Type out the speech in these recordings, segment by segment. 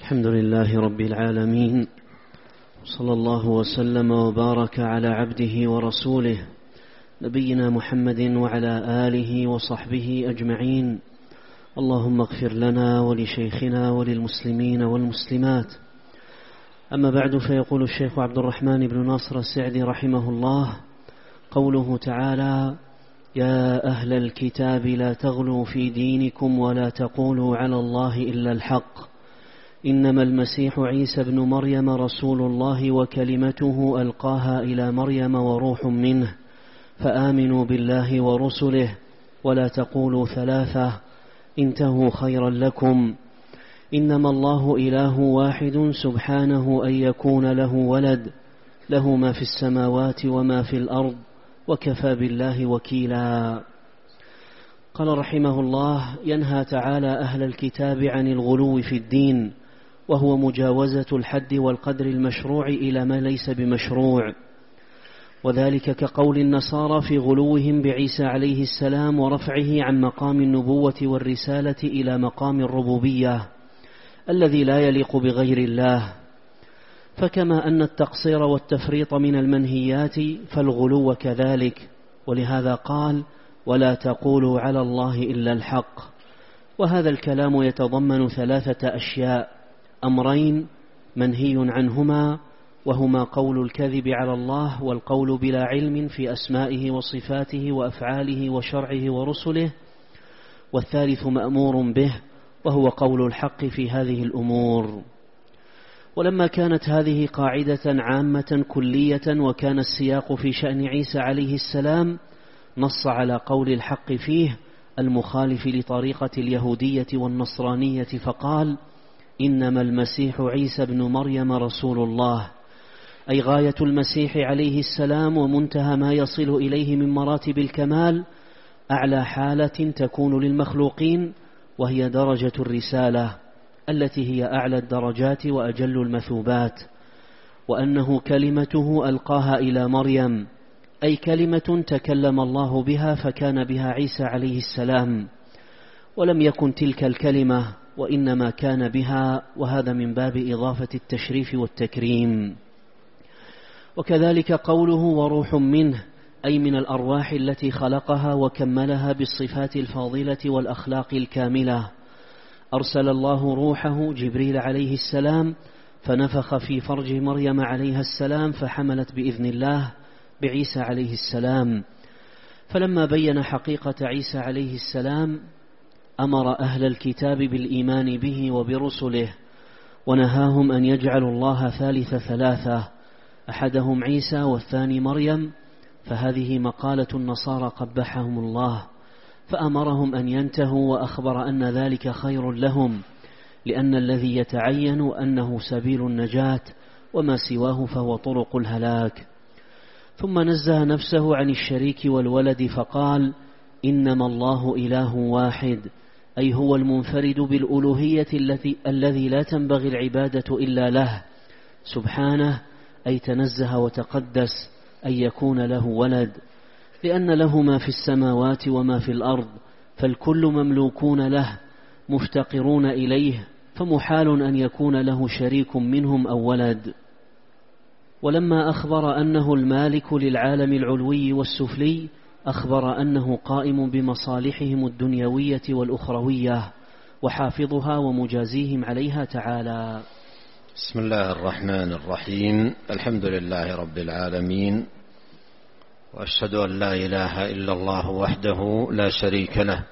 الحمد لله رب العالمين، صلى الله وسلم وبارك على عبده ورسوله نبينا محمد وعلى آله وصحبه أجمعين. اللهم اغفر لنا ولشيخنا وللمسلمين والمسلمات. أما بعد، فيقول الشيخ عبد الرحمن بن ناصر السعدي رحمه الله: قوله تعالى: يا أهل الكتاب لا تغلوا في دينكم ولا تقولوا على الله إلا الحق، إنما المسيح عيسى بن مريم رسول الله وكلمته ألقاها إلى مريم وروح منه، فآمنوا بالله ورسله ولا تقولوا ثلاثة، انتهوا خيرا لكم. إنما الله إله واحد سبحانه أن يكون له ولد، له ما في السماوات وما في الأرض، وكفى بالله وكيلا. قال رحمه الله: ينهى تعالى أهل الكتاب عن الغلو في الدين، وهو مجاوزة الحد والقدر المشروع إلى ما ليس بمشروع، وذلك كقول النصارى في غلوهم بعيسى عليه السلام ورفعه عن مقام النبوة والرسالة إلى مقام الربوبية الذي لا يليق بغير الله. فكما أن التقصير والتفريط من المنهيات فالغلو كذلك، ولهذا قال: ولا تقولوا على الله إلا الحق. وهذا الكلام يتضمن ثلاثة أشياء: أمرين منهي عنهما، وهما قول الكذب على الله والقول بلا علم في أسمائه وصفاته وأفعاله وشرعه ورسله، والثالث مأمور به، وهو قول الحق في هذه الأمور. ولما كانت هذه قاعدة عامة كلية، وكان السياق في شأن عيسى عليه السلام، نص على قول الحق فيه المخالف لطريقة اليهودية والنصرانية، فقال: إنما المسيح عيسى بن مريم رسول الله، أي غاية المسيح عليه السلام ومنتهى ما يصل إليه من مراتب الكمال، أعلى حالة تكون للمخلوقين، وهي درجة الرسالة التي هي أعلى الدرجات وأجل المثوبات، وأنه كلمته ألقاها إلى مريم، أي كلمة تكلم الله بها فكان بها عيسى عليه السلام، ولم يكن تلك الكلمة وإنما كان بها، وهذا من باب إضافة التشريف والتكريم. وكذلك قوله وروح منه، أي من الأرواح التي خلقها وكملها بالصفات الفاضلة والأخلاق الكاملة. أرسل الله روحه جبريل عليه السلام فنفخ في فرج مريم عليها السلام، فحملت بإذن الله بعيسى عليه السلام. فلما بين حقيقة عيسى عليه السلام أمر أهل الكتاب بالإيمان به وبرسله، ونهاهم أن يجعلوا الله ثالث ثلاثة، أحدهم عيسى والثاني مريم، فهذه مقالة النصارى قبحهم الله، فأمرهم أن ينتهوا، وأخبر أن ذلك خير لهم، لأن الذي يتعين أنه سبيل النجاة، وما سواه فهو طرق الهلاك. ثم نزه نفسه عن الشريك والولد فقال: إنما الله إله واحد، أي هو المنفرد بالألوهية الذي لا تنبغي العبادة إلا له سبحانه، أي تنزه وتقدس أن يكون له ولد، لأن له ما في السماوات وما في الأرض، فالكل مملوكون له مفتقرون إليه، فمحال أن يكون له شريك منهم أو ولد. ولما أخبر أنه المالك للعالم العلوي والسفلي، أخبر أنه قائم بمصالحهم الدنيوية والأخروية، وحافظها ومجازيهم عليها تعالى. بسم الله الرحمن الرحيم. الحمد لله رب العالمين، وأشهد أن لا إله إلا الله وحده لا شريك له،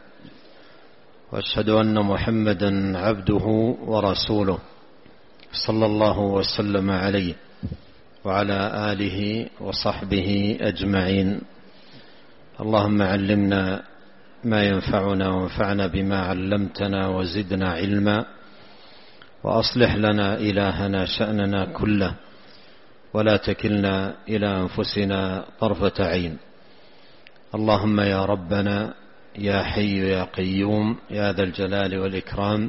وأشهد أن محمدا عبده ورسوله، صلى الله وسلم عليه وعلى آله وصحبه أجمعين. اللهم علمنا ما ينفعنا، وانفعنا بما علمتنا، وزدنا علما، وأصلح لنا إلهنا شأننا كله، ولا تكلنا إلى أنفسنا طرفة عين. اللهم يا ربنا يا حي يا قيوم يا ذا الجلال والإكرام،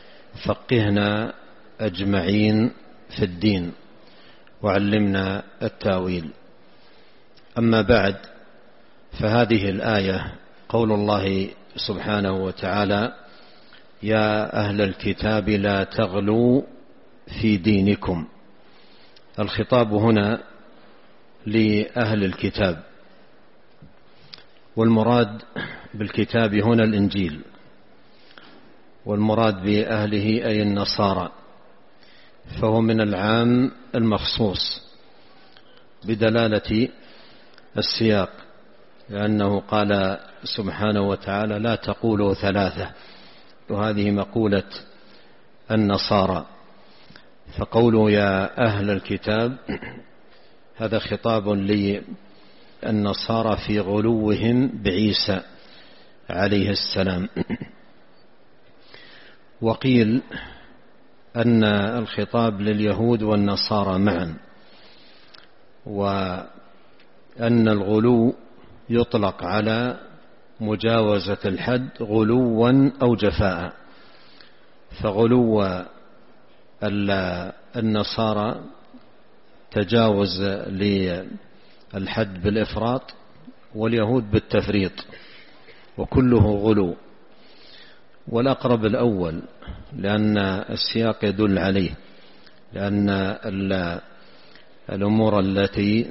فقهنا أجمعين في الدين، وعلمنا التاويل. أما بعد، فهذه الآية قول الله سبحانه وتعالى: يا أهل الكتاب لا تغلوا في دينكم. الخطاب هنا لأهل الكتاب، والمراد بالكتاب هنا الإنجيل، والمراد بأهله أي النصارى، فهو من العام المخصوص بدلالة السياق، لأنه قال سبحانه وتعالى لا تقولوا ثلاثة، وهذه مقولة النصارى. فقولوا يا أهل الكتاب هذا خطاب للنصارى في غلوهم بعيسى عليه السلام. وقيل أن الخطاب لليهود والنصارى معا، وأن الغلو يطلق على مجاوزة الحد غلوا أو جفاء. فغلو النصارى تجاوز للحد بالإفراط، واليهود بالتفريط، وكله غلو. والأقرب الأول لأن السياق يدل عليه، لأن الأمور التي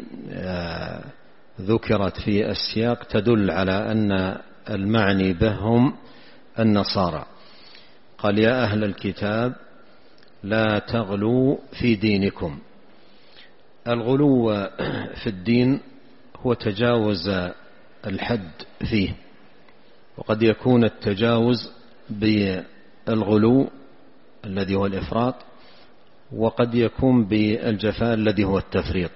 ذكرت في السياق تدل على أن المعني بهم النصارى. قال يا أهل الكتاب لا تغلوا في دينكم. الغلو في الدين هو تجاوز الحد فيه، وقد يكون التجاوز بالغلو الذي هو الإفراط، وقد يكون بالجفاء الذي هو التفريط،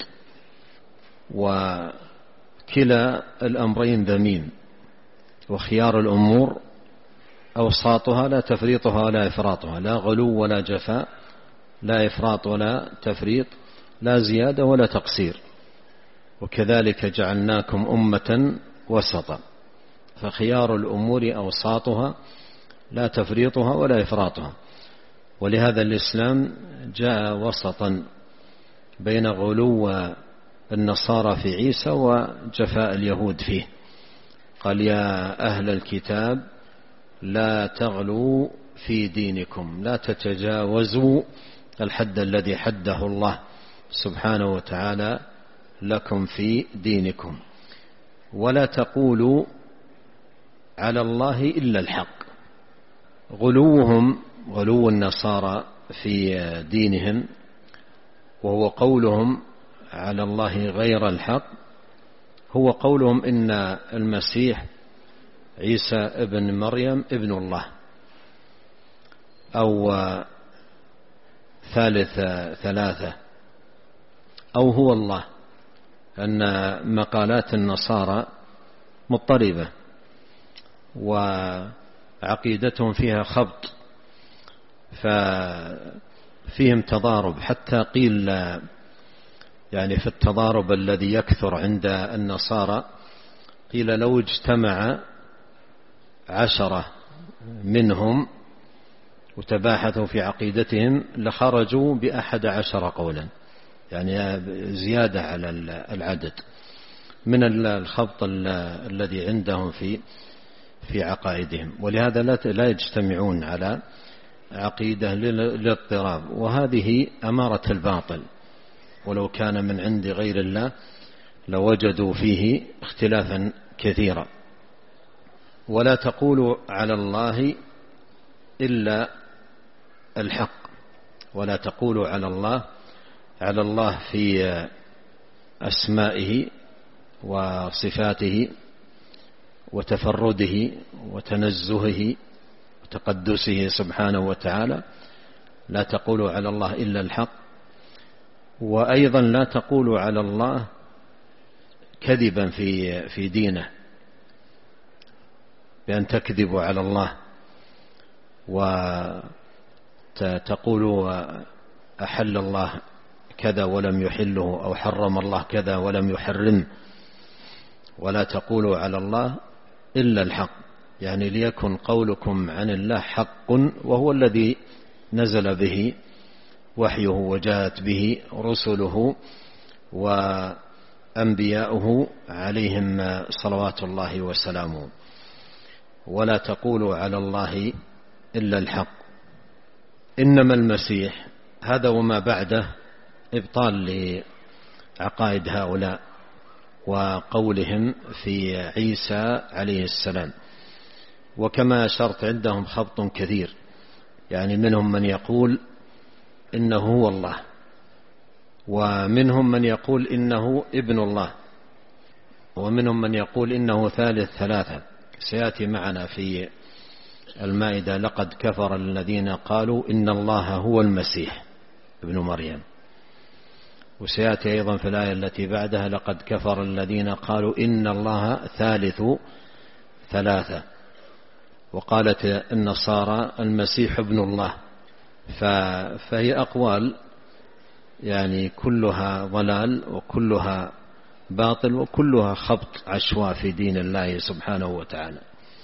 وكلا الأمرين ذميم. وخيار الأمور أوساطها لا تفريطها ولا إفراطها، لا غلو ولا جفاء، لا إفراط ولا تفريط، لا زيادة ولا تقصير. وكذلك جعلناكم أمة وسطا، فخيار الأمور أوساطها لا تفريطها ولا إفراطها. ولهذا الإسلام جاء وسطا بين غلو النصارى في عيسى وجفاء اليهود فيه. قال يا أهل الكتاب لا تغلوا في دينكم، لا تتجاوزوا الحد الذي حده الله سبحانه وتعالى لكم في دينكم، ولا تقولوا على الله إلا الحق. غلوهم، غلو النصارى في دينهم، وهو قولهم على الله غير الحق، هو قولهم إن المسيح عيسى ابن مريم ابن الله، أو ثالث ثلاثة، أو هو الله. أن مقالات النصارى مضطربة وعقيدتهم فيها خبط، ففيهم تضارب. حتى قيل يعني في التضارب الذي يكثر عند النصارى، قيل لو اجتمع 10 منهم وتباحثوا في عقيدتهم لخرجوا ب11 قولا، يعني زيادة على العدد من الخبط الذي عندهم في عقائدهم. ولهذا لا يجتمعون على عقيدة للاضطراب، وهذه أمارة الباطل. ولو كان من عند غير الله لوجدوا فيه اختلافا كثيرا. ولا تقولوا على الله إلا الحق، ولا تقولوا على الله في أسمائه وصفاته وتفرده وتنزهه وتقدسه سبحانه وتعالى، لا تقولوا على الله إلا الحق. وأيضا لا تقولوا على الله كذبا في دينه، بأن تكذبوا على الله وتقولوا أحل الله كذا ولم يحله، أو حرم الله كذا ولم يحرم. ولا تقولوا على الله إلا الحق، يعني ليكن قولكم عن الله حق، وهو الذي نزل به وحيه وجاءت به رسله وأنبياؤه عليهم صلوات الله وسلامه. ولا تقولوا على الله إلا الحق. إنما المسيح هذا وما بعده إبطال لعقائد هؤلاء وقولهم في عيسى عليه السلام. وكما أشرت عندهم خبط كثير، يعني منهم من يقول إنه هو الله، ومنهم من يقول إنه ابن الله، ومنهم من يقول إنه ثالث ثلاثة. سيأتي معنا في المائدة لقد كفر الذين قالوا إن الله هو المسيح ابن مريم، وسيأتي أيضا في الآية التي بعدها لقد كفر الذين قالوا إن الله ثالث ثلاثة، وقالت النصارى المسيح ابن الله. فهي أقوال يعني كلها ضلال وكلها باطل وكلها خبط عشواء في دين الله سبحانه وتعالى.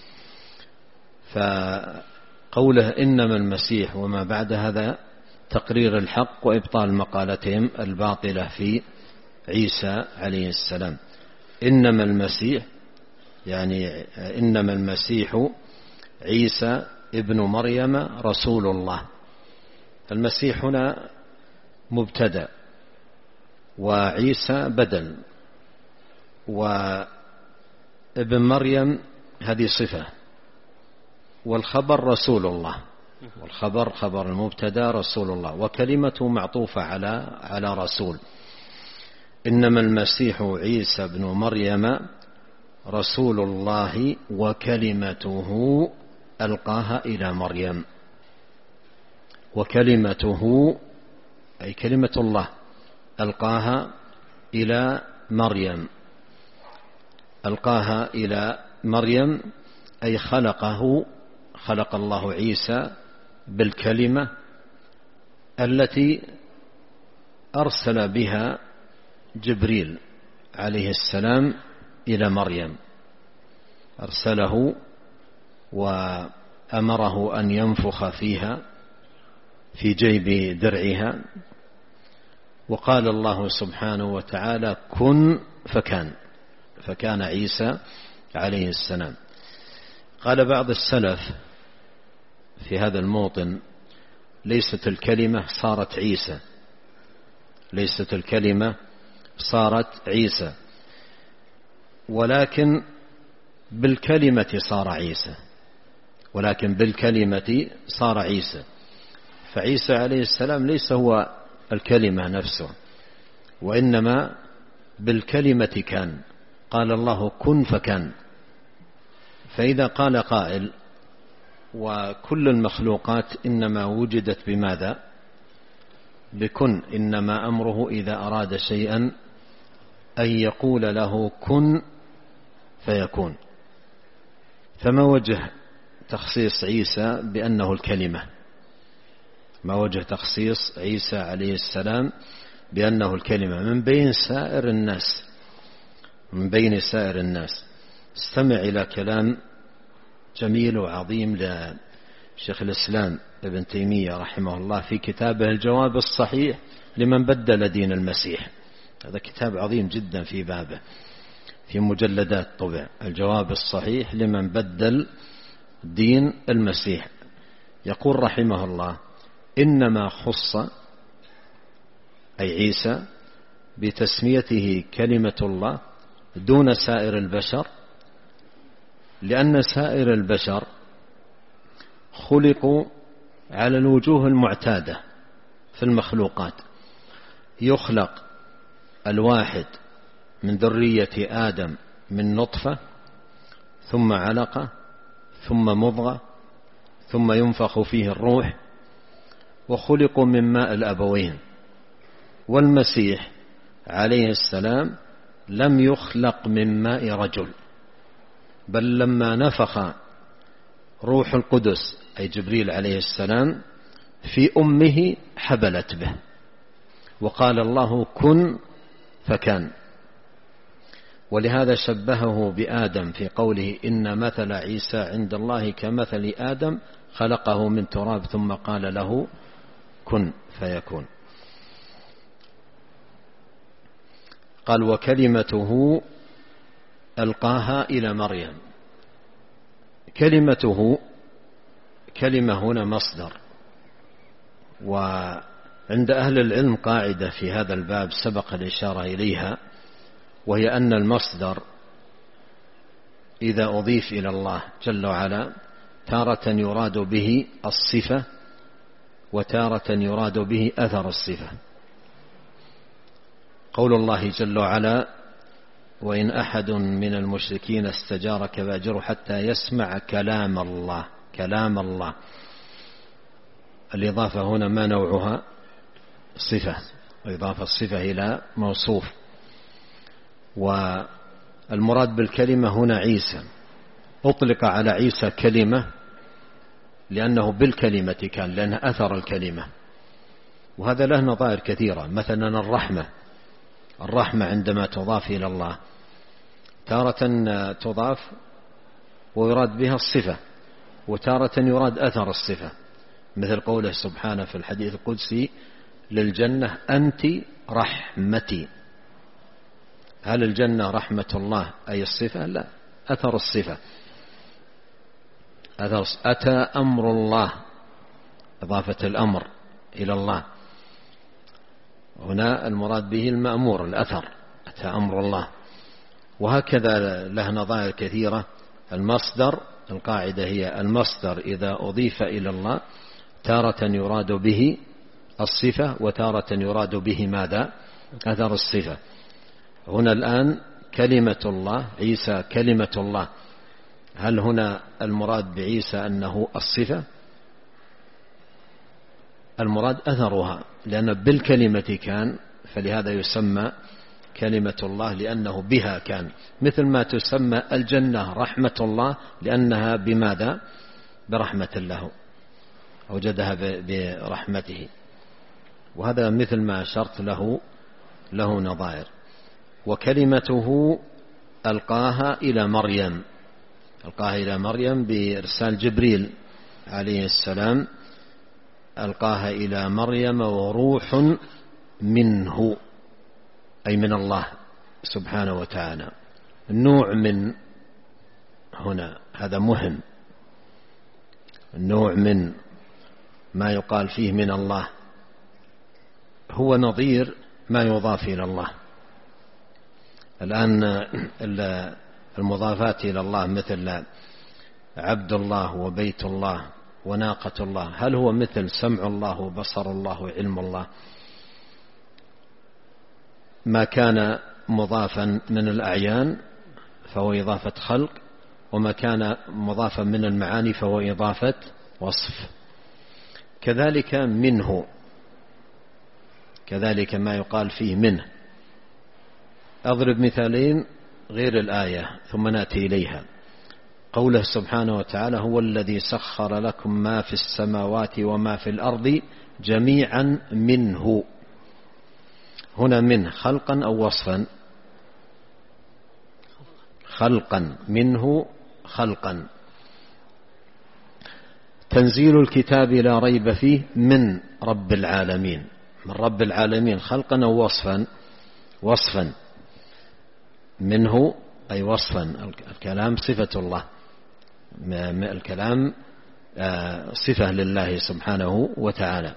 فقوله إنما المسيح وما بعد هذا تقرير الحق وإبطال مقالتهم الباطلة في عيسى عليه السلام. إنما المسيح يعني إنما المسيح عيسى ابن مريم رسول الله. المسيح هنا مبتدأ وعيسى بدل، وابن مريم هذه صفة، والخبر رسول الله، والخبر خبر المبتدأ رسول الله، وكلمته معطوفة على رسول. إنما المسيح عيسى بن مريم رسول الله وكلمته ألقاها إلى مريم. وكلمته أي كلمة الله ألقاها إلى مريم. ألقاها إلى مريم أي خلق الله عيسى بالكلمة التي أرسل بها جبريل عليه السلام إلى مريم. أرسله وأمره أن ينفخ فيها في جيب درعها، وقال الله سبحانه وتعالى كن فكان عيسى عليه السلام. قال بعض السلف في هذا الموطن ليست الكلمة صارت عيسى، ليست الكلمة صارت عيسى، ولكن بالكلمة صار عيسى، ولكن بالكلمة صار عيسى. فعيسى عليه السلام ليس هو الكلمة نفسه، وإنما بالكلمة كان. قال الله كن فكان. فإذا قال قائل وكل المخلوقات إنما وجدت بماذا؟ بكن، إنما أمره إذا أراد شيئا أن يقول له كن فيكون. فما وجه تخصيص عيسى بأنه الكلمة؟ ما وجه تخصيص عيسى عليه السلام بأنه الكلمة من بين سائر الناس؟ من بين سائر الناس. استمع إلى كلام جميل وعظيم لشيخ الإسلام ابن تيمية رحمه الله في كتابه الجواب الصحيح لمن بدل دين المسيح. هذا كتاب عظيم جدا في بابه، في مجلدات طبع، الجواب الصحيح لمن بدل دين المسيح. يقول رحمه الله إنما خص أي عيسى بتسميته كلمة الله دون سائر البشر، لأن سائر البشر خلقوا على الوجوه المعتادة في المخلوقات. يخلق الواحد من ذرية آدم من نطفة، ثم علقة، ثم مضغة، ثم ينفخ فيه الروح، وخلقوا من ماء الأبوين. والمسيح عليه السلام لم يخلق من ماء رجل، بل لما نفخ روح القدس أي جبريل عليه السلام في أمه حبلت به، وقال الله كن فكان. ولهذا شبهه بآدم في قوله إن مثل عيسى عند الله كمثل آدم خلقه من تراب ثم قال له كن فيكون. قال وكلمته ألقاها إلى مريم. كلمته كلمة هنا مصدر، عند أهل العلم قاعدة في هذا الباب سبق الإشارة إليها، وهي أن المصدر إذا أضيف إلى الله جل وعلا تارة يراد به الصفة وتارة يراد به أثر الصفة. قول الله جل وعلا: وإن أحد من المشركين استجارك فأجره حتى يسمع كلام الله. كلام الله، الإضافة هنا ما نوعها؟ صفة، وإضافة الصفة إلى موصوف. والمراد بالكلمة هنا عيسى، أطلق على عيسى كلمة لأنه بالكلمة كان، لأنه أثر الكلمة. وهذا له نظائر كثيرة. مثلا الرحمة عندما تضاف إلى الله تارة تضاف ويراد بها الصفة، وتارة يراد أثر الصفة، مثل قوله سبحانه في الحديث القدسي للجنة: أنت رحمتي. هل الجنة رحمة الله أي الصفة؟ لا، أثر الصفة. أتى أمر الله، إضافة الأمر إلى الله، هنا المراد به المأمور، الأثر، أتى أمر الله. وهكذا له نظائر كثيرة. المصدر، القاعدة هي المصدر إذا أضيف إلى الله تارة يراد به الصفة وتارة يراد به ماذا؟ أثر الصفة. هنا الآن كلمة الله، عيسى كلمة الله، هل هنا المراد بعيسى أنه الصفة؟ المراد أثرها، لأن بالكلمة كان، فلهذا يسمى كلمة الله لأنه بها كان، مثل ما تسمى الجنة رحمة الله لأنها بماذا؟ برحمة الله، أوجدها برحمته. وهذا مثل ما أشرت له نظائر. وكلمته ألقاها إلى مريم، ألقاها إلى مريم بإرسال جبريل عليه السلام، ألقاها إلى مريم وروح منه، أي من الله سبحانه وتعالى. النوع من هنا هذا مهم، النوع من ما يقال فيه من الله هو نظير ما يضاف إلى الله. الآن المضافات إلى الله مثل عبد الله وبيت الله وناقة الله، هل هو مثل سمع الله وبصر الله وعلم الله؟ ما كان مضافا من الأعيان فهو إضافة خلق، وما كان مضافا من المعاني فهو إضافة وصف. كذلك منه، كذلك ما يقال فيه منه. أضرب مثالين غير الآية ثم نأتي إليها. قوله سبحانه وتعالى: هو الذي سخر لكم ما في السماوات وما في الأرض جميعا منه. هنا منه خلقا أو وصفا؟ خلقا، منه خلقا. تنزيل الكتاب لا ريب فيه من رب العالمين، من رب العالمين خلقا أو وصفا؟ وصفا. منه أي وصفا، الكلام صفة الله، الكلام صفة لله سبحانه وتعالى.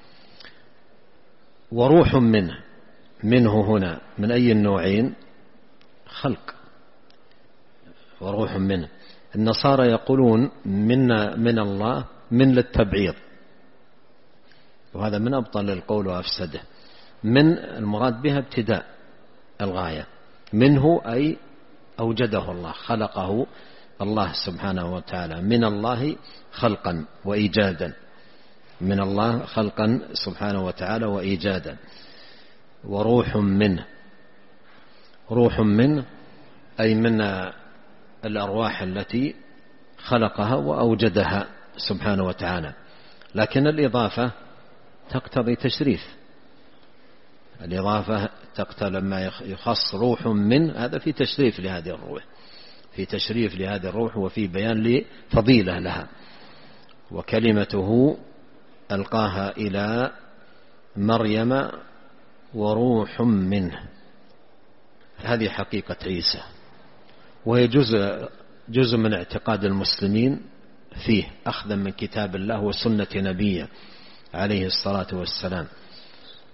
وروح منه، منه هنا من أي النوعين؟ خلق. وروح منه. النصارى يقولون من الله من للتبعيض، وهذا من أبطل القول وأفسده. من المراد بها ابتداء الغاية، منه أي أوجده الله، خلقه الله سبحانه وتعالى، من الله خلقا وإيجادا، من الله خلقا سبحانه وتعالى وإيجادا. وروح منه، روح منه أي من الأرواح التي خلقها وأوجدها سبحانه وتعالى. لكن الإضافة تقتضي تشريف، الإضافة تقتضي لما يخص روح من، هذا في تشريف لهذه الروح، في تشريف لهذه الروح وفي بيان لفضيلة لها. وكلمته ألقاها إلى مريم وروح منه، هذه حقيقة عيسى، وهي جزء من اعتقاد المسلمين فيه، أخذا من كتاب الله وسنة نبيه عليه الصلاة والسلام.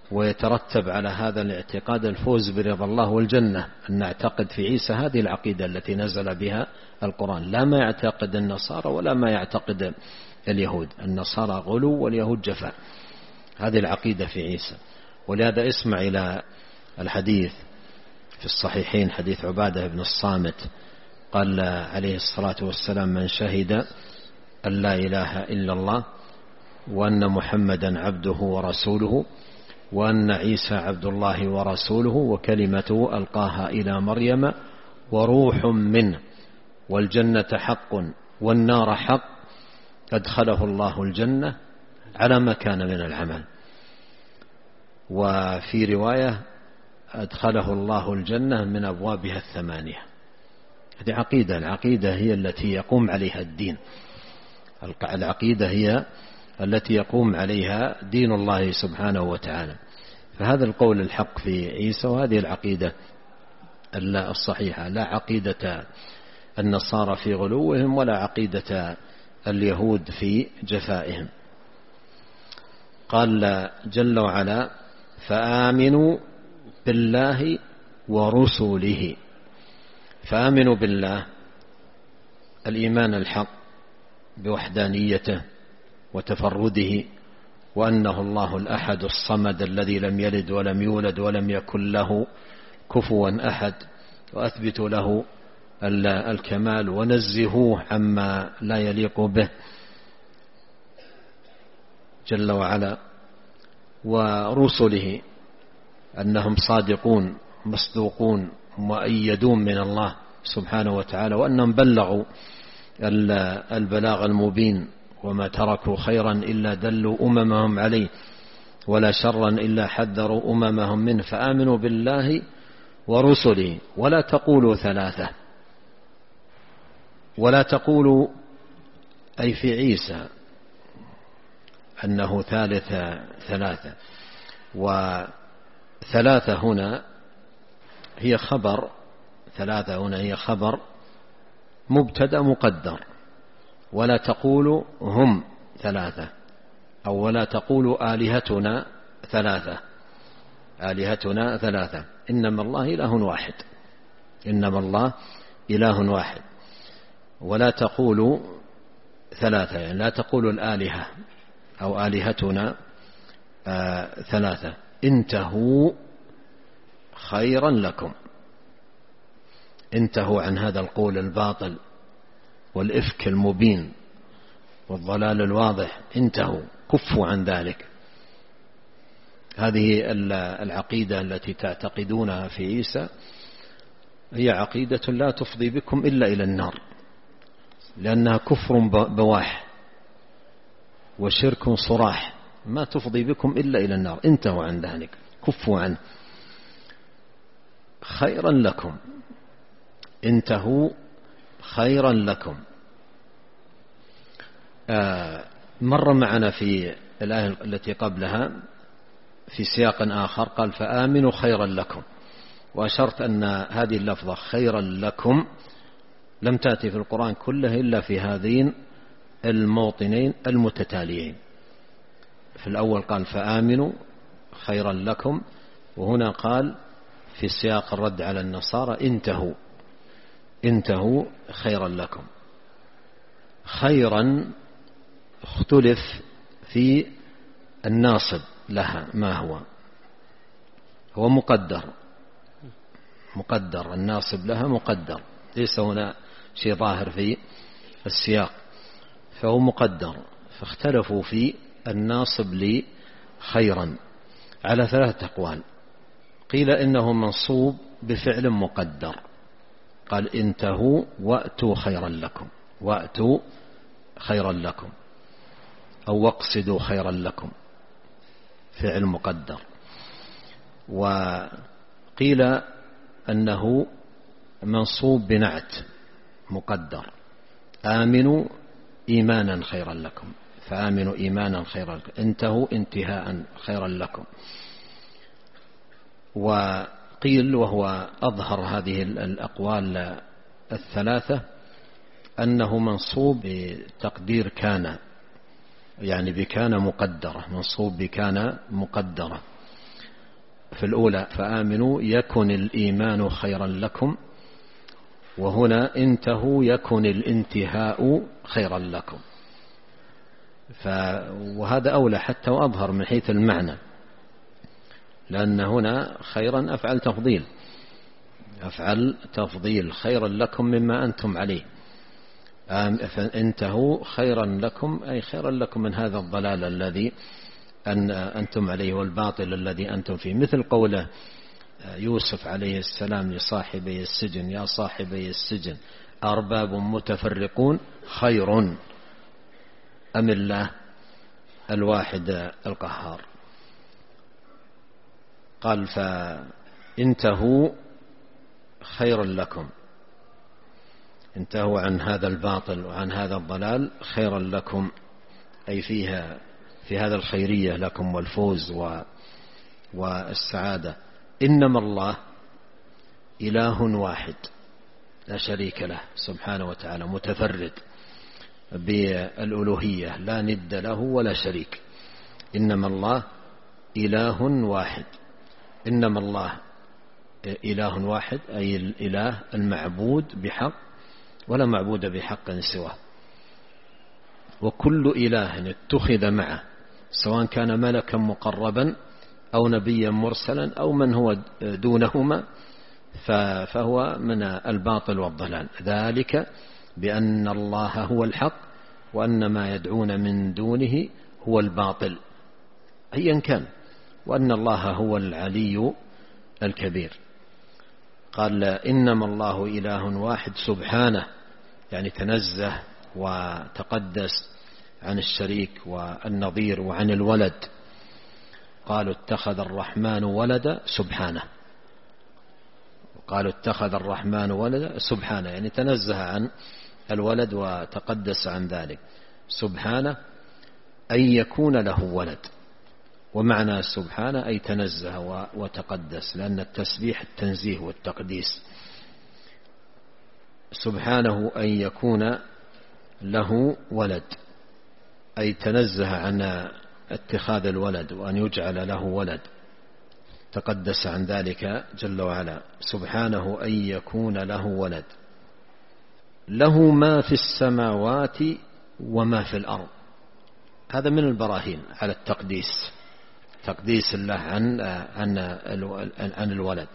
ويترتب على هذا الاعتقاد الفوز برضا الله والجنة، أن نعتقد في عيسى هذه العقيدة التي نزل بها القرآن، لا ما يعتقد النصارى ولا ما يعتقد اليهود. النصارى غلو واليهود جفاء، هذه العقيدة في عيسى. ولهذا اسمع إلى الحديث في الصحيحين، حديث عبادة بن الصامت قال عليه الصلاة والسلام: من شهد أن لا إله إلا الله وأن محمدا عبده ورسوله وأن عيسى عبد الله ورسوله وكلمته ألقاها إلى مريم وروح منه والجنة حق والنار حق أدخله الله الجنة على ما كان من العمل. وفي رواية: أدخله الله الجنة من أبوابها 8. هذه عقيدة، العقيدة هي التي يقوم عليها الدين، العقيدة هي التي يقوم عليها دين الله سبحانه وتعالى. فهذا القول الحق في عيسى، وهذه العقيدة الصحيحة، لا عقيدة النصارى في غلوهم ولا عقيدة اليهود في جفائهم. قال جل وعلا: فآمنوا بالله ورسله. فآمنوا بالله الإيمان الحق بوحدانيته وتفرده، وأنه الله الأحد الصمد الذي لم يلد ولم يولد ولم يكن له كفوا أحد، وأثبتوا له الكمال ونزهوه عما لا يليق به جل وعلا. ورسله أنهم صادقون مصدوقون مؤيدون من الله سبحانه وتعالى، وأنهم بلغوا البلاغ المبين، وما تركوا خيرا إلا دلوا أممهم عليه، ولا شرا إلا حذروا أممهم منه. فآمنوا بالله ورسله. ولا تقولوا 3، ولا تقولوا أي في عيسى أنه ثالث 3. و3 هنا هي خبر، 3 هنا هي خبر مبتدأ مقدر. ولا تقولوا هم 3، أو ولا تقولوا آلهتنا 3، آلهتنا 3. إنما الله إله واحد، إنما الله إله واحد. ولا تقولوا 3، يعني لا تقولوا الآلهة أو آلهتنا 3. انتهوا خيرا لكم، انتهوا عن هذا القول الباطل والإفك المبين والضلال الواضح، انتهوا، كفوا عن ذلك. هذه العقيدة التي تعتقدونها في عيسى هي عقيدة لا تفضي بكم إلا إلى النار، لأنها كفر بواح وشرك صراح، ما تفضي بكم إلا إلى النار. انتهوا عن ذلك، كفوا عنه. خيرا لكم، انتهوا خيرا لكم. مر معنا في الآية التي قبلها في سياق آخر قال: فآمنوا خيرا لكم. وأشرت أن هذه اللفظة خيرا لكم لم تأتي في القرآن كله إلا في هذين الموطنين المتتاليين. في الأول قال: فآمنوا خيرا لكم، وهنا قال في سياق الرد على النصارى: انتهوا خيرا لكم. خيرا اختلف في الناصب لها، ما هو مقدر، الناصب لها مقدر، ليس هنا شيء ظاهر في السياق، فهو مقدر. فاختلفوا في الناصب لخيرا على 3 أقوال. قيل إنه منصوب بفعل مقدر، قال: انتهوا وأتوا خيرا لكم، وأتوا خيرا لكم، أو واقصدوا خيرا لكم، فعل مقدر. وقيل أنه منصوب بنعت مقدر: آمنوا إيمانا خيرا لكم، فآمنوا إيمانا خيرا لكم، انتهوا انتهاء خيرا لكم. وقيل، وهو أظهر هذه الأقوال 3، أنه منصوب بتقدير كان، يعني بكان مقدرة، منصوب بكان مقدرة. في الأولى فآمنوا يكن الإيمان خيرا لكم، وهنا انتهوا يكن الانتهاء خيرا لكم. وهذا أولى حتى وأظهر من حيث المعنى، لأن هنا خيرا أفعل تفضيل، أفعل تفضيل خيرا لكم مما أنتم عليه. فانتهوا خيرا لكم أي خيرا لكم من هذا الضلال الذي أنتم عليه والباطل الذي أنتم فيه. مثل قوله يوسف عليه السلام لصاحبي السجن يا صاحبي السجن أرباب متفرقون خير أم الله الواحد القهار. قال فانتهوا خيرا لكم، انتهوا عن هذا الباطل وعن هذا الضلال خيرا لكم، أي في هذا الخيرية لكم والفوز والسعادة. إنما الله إله واحد لا شريك له سبحانه وتعالى، متفرد بالألوهية لا ند له ولا شريك. إنما الله إله واحد، إنما الله إله واحد أي الإله المعبود بحق ولا معبود بحق سواه. وكل إله اتخذ معه سواء كان ملكا مقربا أو نبيا مرسلا أو من هو دونهما فهو من الباطل والضلال. ذلك بأن الله هو الحق وأن ما يدعون من دونه هو الباطل أيا كان، وأن الله هو العلي الكبير. قال إنما الله إله واحد سبحانه، يعني تنزه وتقدس عن الشريك والنظير وعن الولد. قالوا اتخذ الرحمن ولدا سبحانه، قالوا اتخذ الرحمن ولدا سبحانه، يعني تنزه عن الولد وتقدس عن ذلك. سبحانه أن يكون له ولد، ومعنى سبحانه أي تنزه وتقدس، لأن التسبيح التنزيه والتقديس. سبحانه أن يكون له ولد أي تنزه عن اتخاذ الولد وأن يجعل له ولد، تقدس عن ذلك جل وعلا. سبحانه أن يكون له ولد، له ما في السماوات وما في الأرض. هذا من البراهين على التقديس، تقديس الله عن الولد،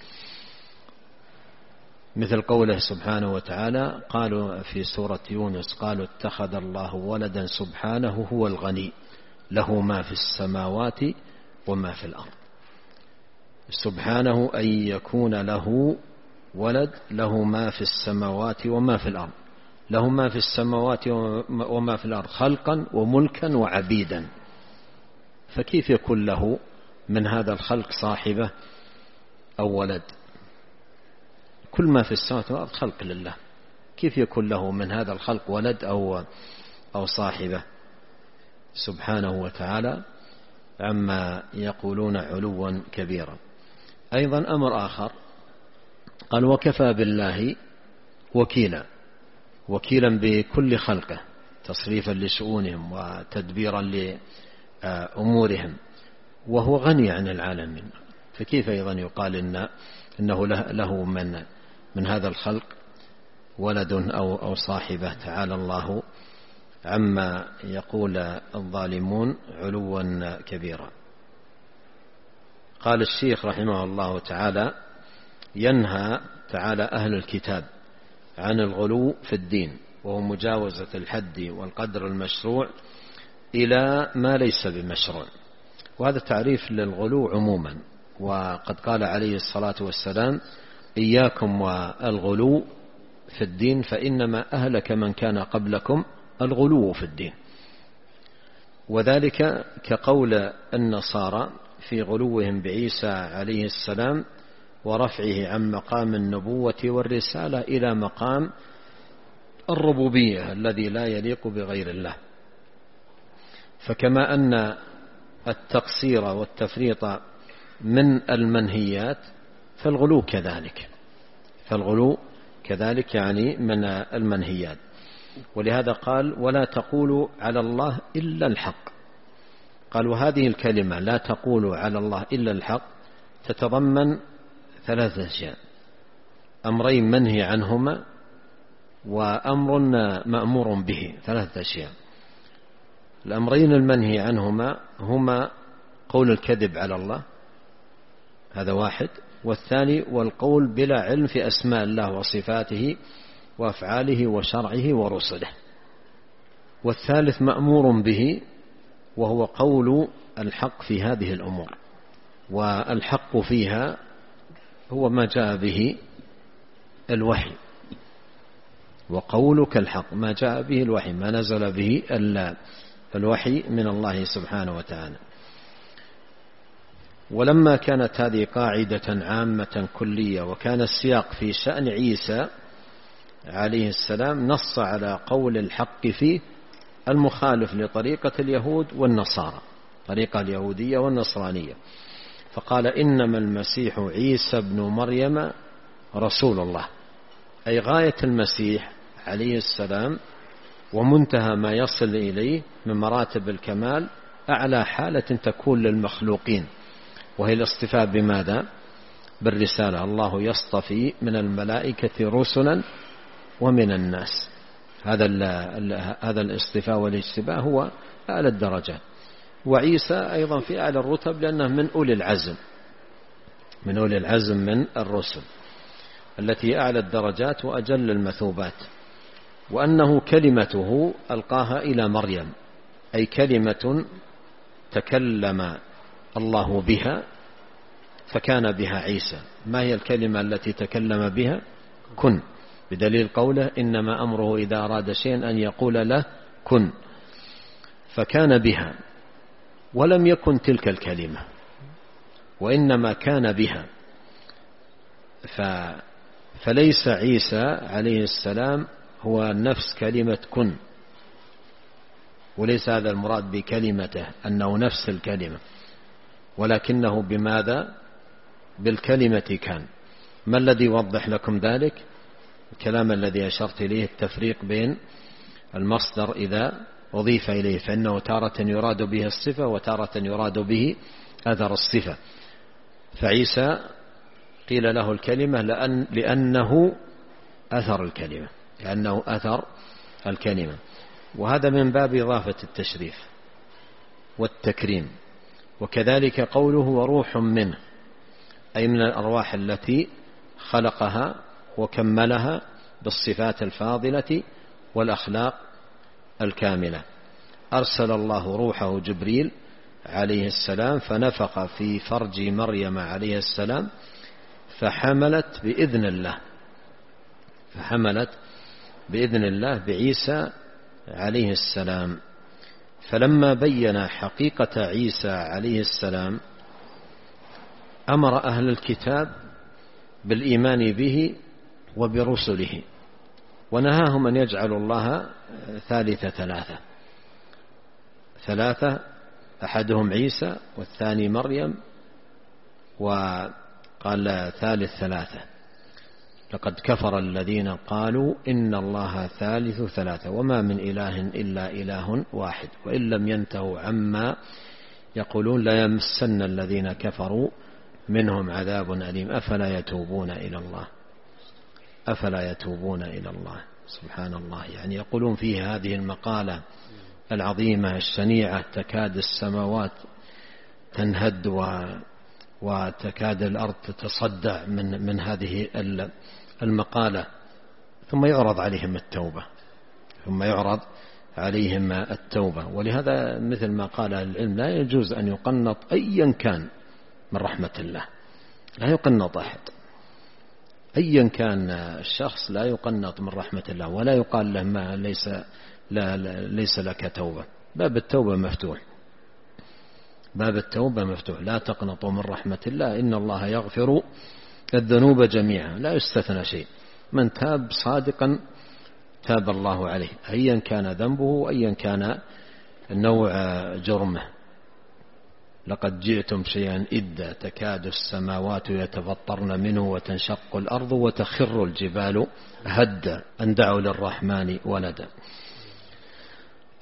مثل قوله سبحانه وتعالى قالوا في سورة يونس قالوا اتخذ الله ولدا سبحانه هو الغني له ما في السماوات وما في الأرض. سبحانه أن يكون له ولد، له ما في السماوات وما في الأرض، له ما في السماوات وما في الأرض خلقا وملكا وعبيدا، فكيف يكون له من هذا الخلق صاحبة أو ولد؟ كل ما في السماوات والأرض خلق لله، كيف يكون له من هذا الخلق ولد أو صاحبة؟ سبحانه وتعالى عما يقولون علوا كبيرا. أيضا أمر آخر قال وكفى بالله وكيلا، وكيلا بكل خلقه تصريفا لشؤونهم وتدبيرا لأمورهم، وهو غني عن العالمين، فكيف أيضا يقال إنه له من هذا الخلق ولد أو صاحبة؟ تعالى الله عما يقول الظالمون علوا كبيرا. قال الشيخ رحمه الله تعالى ينهى تعالى أهل الكتاب عن الغلو في الدين، وهو مجاوزة الحد والقدر المشروع إلى ما ليس بمشروع. وهذا تعريف للغلو عموما، وقد قال عليه الصلاة والسلام إياكم والغلو في الدين فإنما أهلك من كان قبلكم الغلو في الدين. وذلك كقول النصارى في غلوهم بعيسى عليه السلام ورفعه عن مقام النبوة والرسالة إلى مقام الربوبية الذي لا يليق بغير الله. فكما أن التقصير والتفريط من المنهيات فالغلو كذلك، فالغلو كذلك يعني من المنهيات. ولهذا قال ولا تقولوا على الله إلا الحق. قال وهذه الكلمة لا تقولوا على الله إلا الحق تتضمن 3 أشياء: أمرين منهي عنهما، وأمر مأمور به. 3 أشياء. الأمرين المنهي عنهما هما قول الكذب على الله، هذا واحد، والثاني والقول بلا علم في أسماء الله وصفاته وأفعاله وشرعه ورسله، والثالث مأمور به وهو قول الحق في هذه الأمور، والحق فيها هو ما جاء به الوحي، وقولك الحق ما جاء به الوحي، ما نزل به الوحي من الله سبحانه وتعالى. ولما كانت هذه قاعدة عامة كلية، وكان السياق في شأن عيسى عليه السلام نص على قول الحق فيه المخالف لطريقة اليهود والنصارى، طريقة اليهودية والنصرانية، فقال: إنما المسيح عيسى بن مريم رسول الله، أي غاية المسيح عليه السلام ومنتهى ما يصل إليه من مراتب الكمال، أعلى حالة تكون للمخلوقين، وهي الاصطفاء بماذا؟ بالرسالة. الله يصطفي من الملائكة رسلا ومن الناس. هذا الاصطفاء والاجتباء هو أعلى الدرجات. وعيسى أيضا في أعلى الرتب، لأنه من أولي العزم، من أولي العزم من الرسل، التي أعلى الدرجات وأجل المثوبات. وأنه كلمته ألقاها إلى مريم، أي كلمة تكلم الله بها فكان بها عيسى. ما هي الكلمة التي تكلم بها؟ كن، بدليل قوله: إنما أمره إذا أراد شيئا أن يقول له كن، فكان بها، ولم يكن تلك الكلمة، وإنما كان بها. فليس عيسى عليه السلام هو نفس كلمة كن، وليس هذا المراد بكلمته أنه نفس الكلمة، ولكنه بماذا؟ بالكلمة كان. ما الذي يوضح لكم ذلك؟ الكلام الذي أشرت إليه، التفريق بين المصدر إذا أضيف إليه، فإنه تارة يراد به الصفة وتارة يراد به أثر الصفة. فعيسى قيل له الكلمة لأنه أثر الكلمة، لأنه أثر الكلمة، وهذا من باب إضافة التشريف والتكريم. وكذلك قوله وروح منه، أي من الأرواح التي خلقها وكملها بالصفات الفاضلة والأخلاق الكاملة. أرسل الله روحه جبريل عليه السلام فنفخ في فرج مريم عليه السلام فحملت بإذن الله بعيسى عليه السلام. فلما بين حقيقة عيسى عليه السلام أمر أهل الكتاب بالإيمان به وبرسله، ونهاهم أن يجعلوا الله ثالث ثلاثة، أحدهم عيسى والثاني مريم، وقال ثالث ثلاثة: لقد كفر الذين قالوا إن الله ثالث ثلاثة وما من إله إلا إله واحد وإن لم ينتهوا عما يقولون لا يمسن الذين كفروا منهم عذاب أليم أفلا يتوبون إلى الله. سبحان الله، يعني يقولون فيه هذه المقالة العظيمة الشنيعة: تكاد السماوات تنهد وتكاد الأرض تتصدع من هذه المقالة، ثم يعرض عليهم التوبة. ولهذا مثل ما قال العلم لا يجوز أن يقنط أيا كان من رحمة الله، لا يقنط أحد أيا كان الشخص، لا يقنط من رحمة الله، ولا يقال له ما ليس لك توبة. باب التوبة مفتوح، لا تقنطوا من رحمة الله إن الله يغفر الذنوب جميعا، لا يستثنى شيء. من تاب صادقا تاب الله عليه، أيا كان ذنبه وأيا كان نوع جرمه. لقد جئتم شيئا إدا تكاد السماوات يتفطرن منه وتنشق الأرض وتخر الجبال هدا أن دعوا للرحمن ولدا.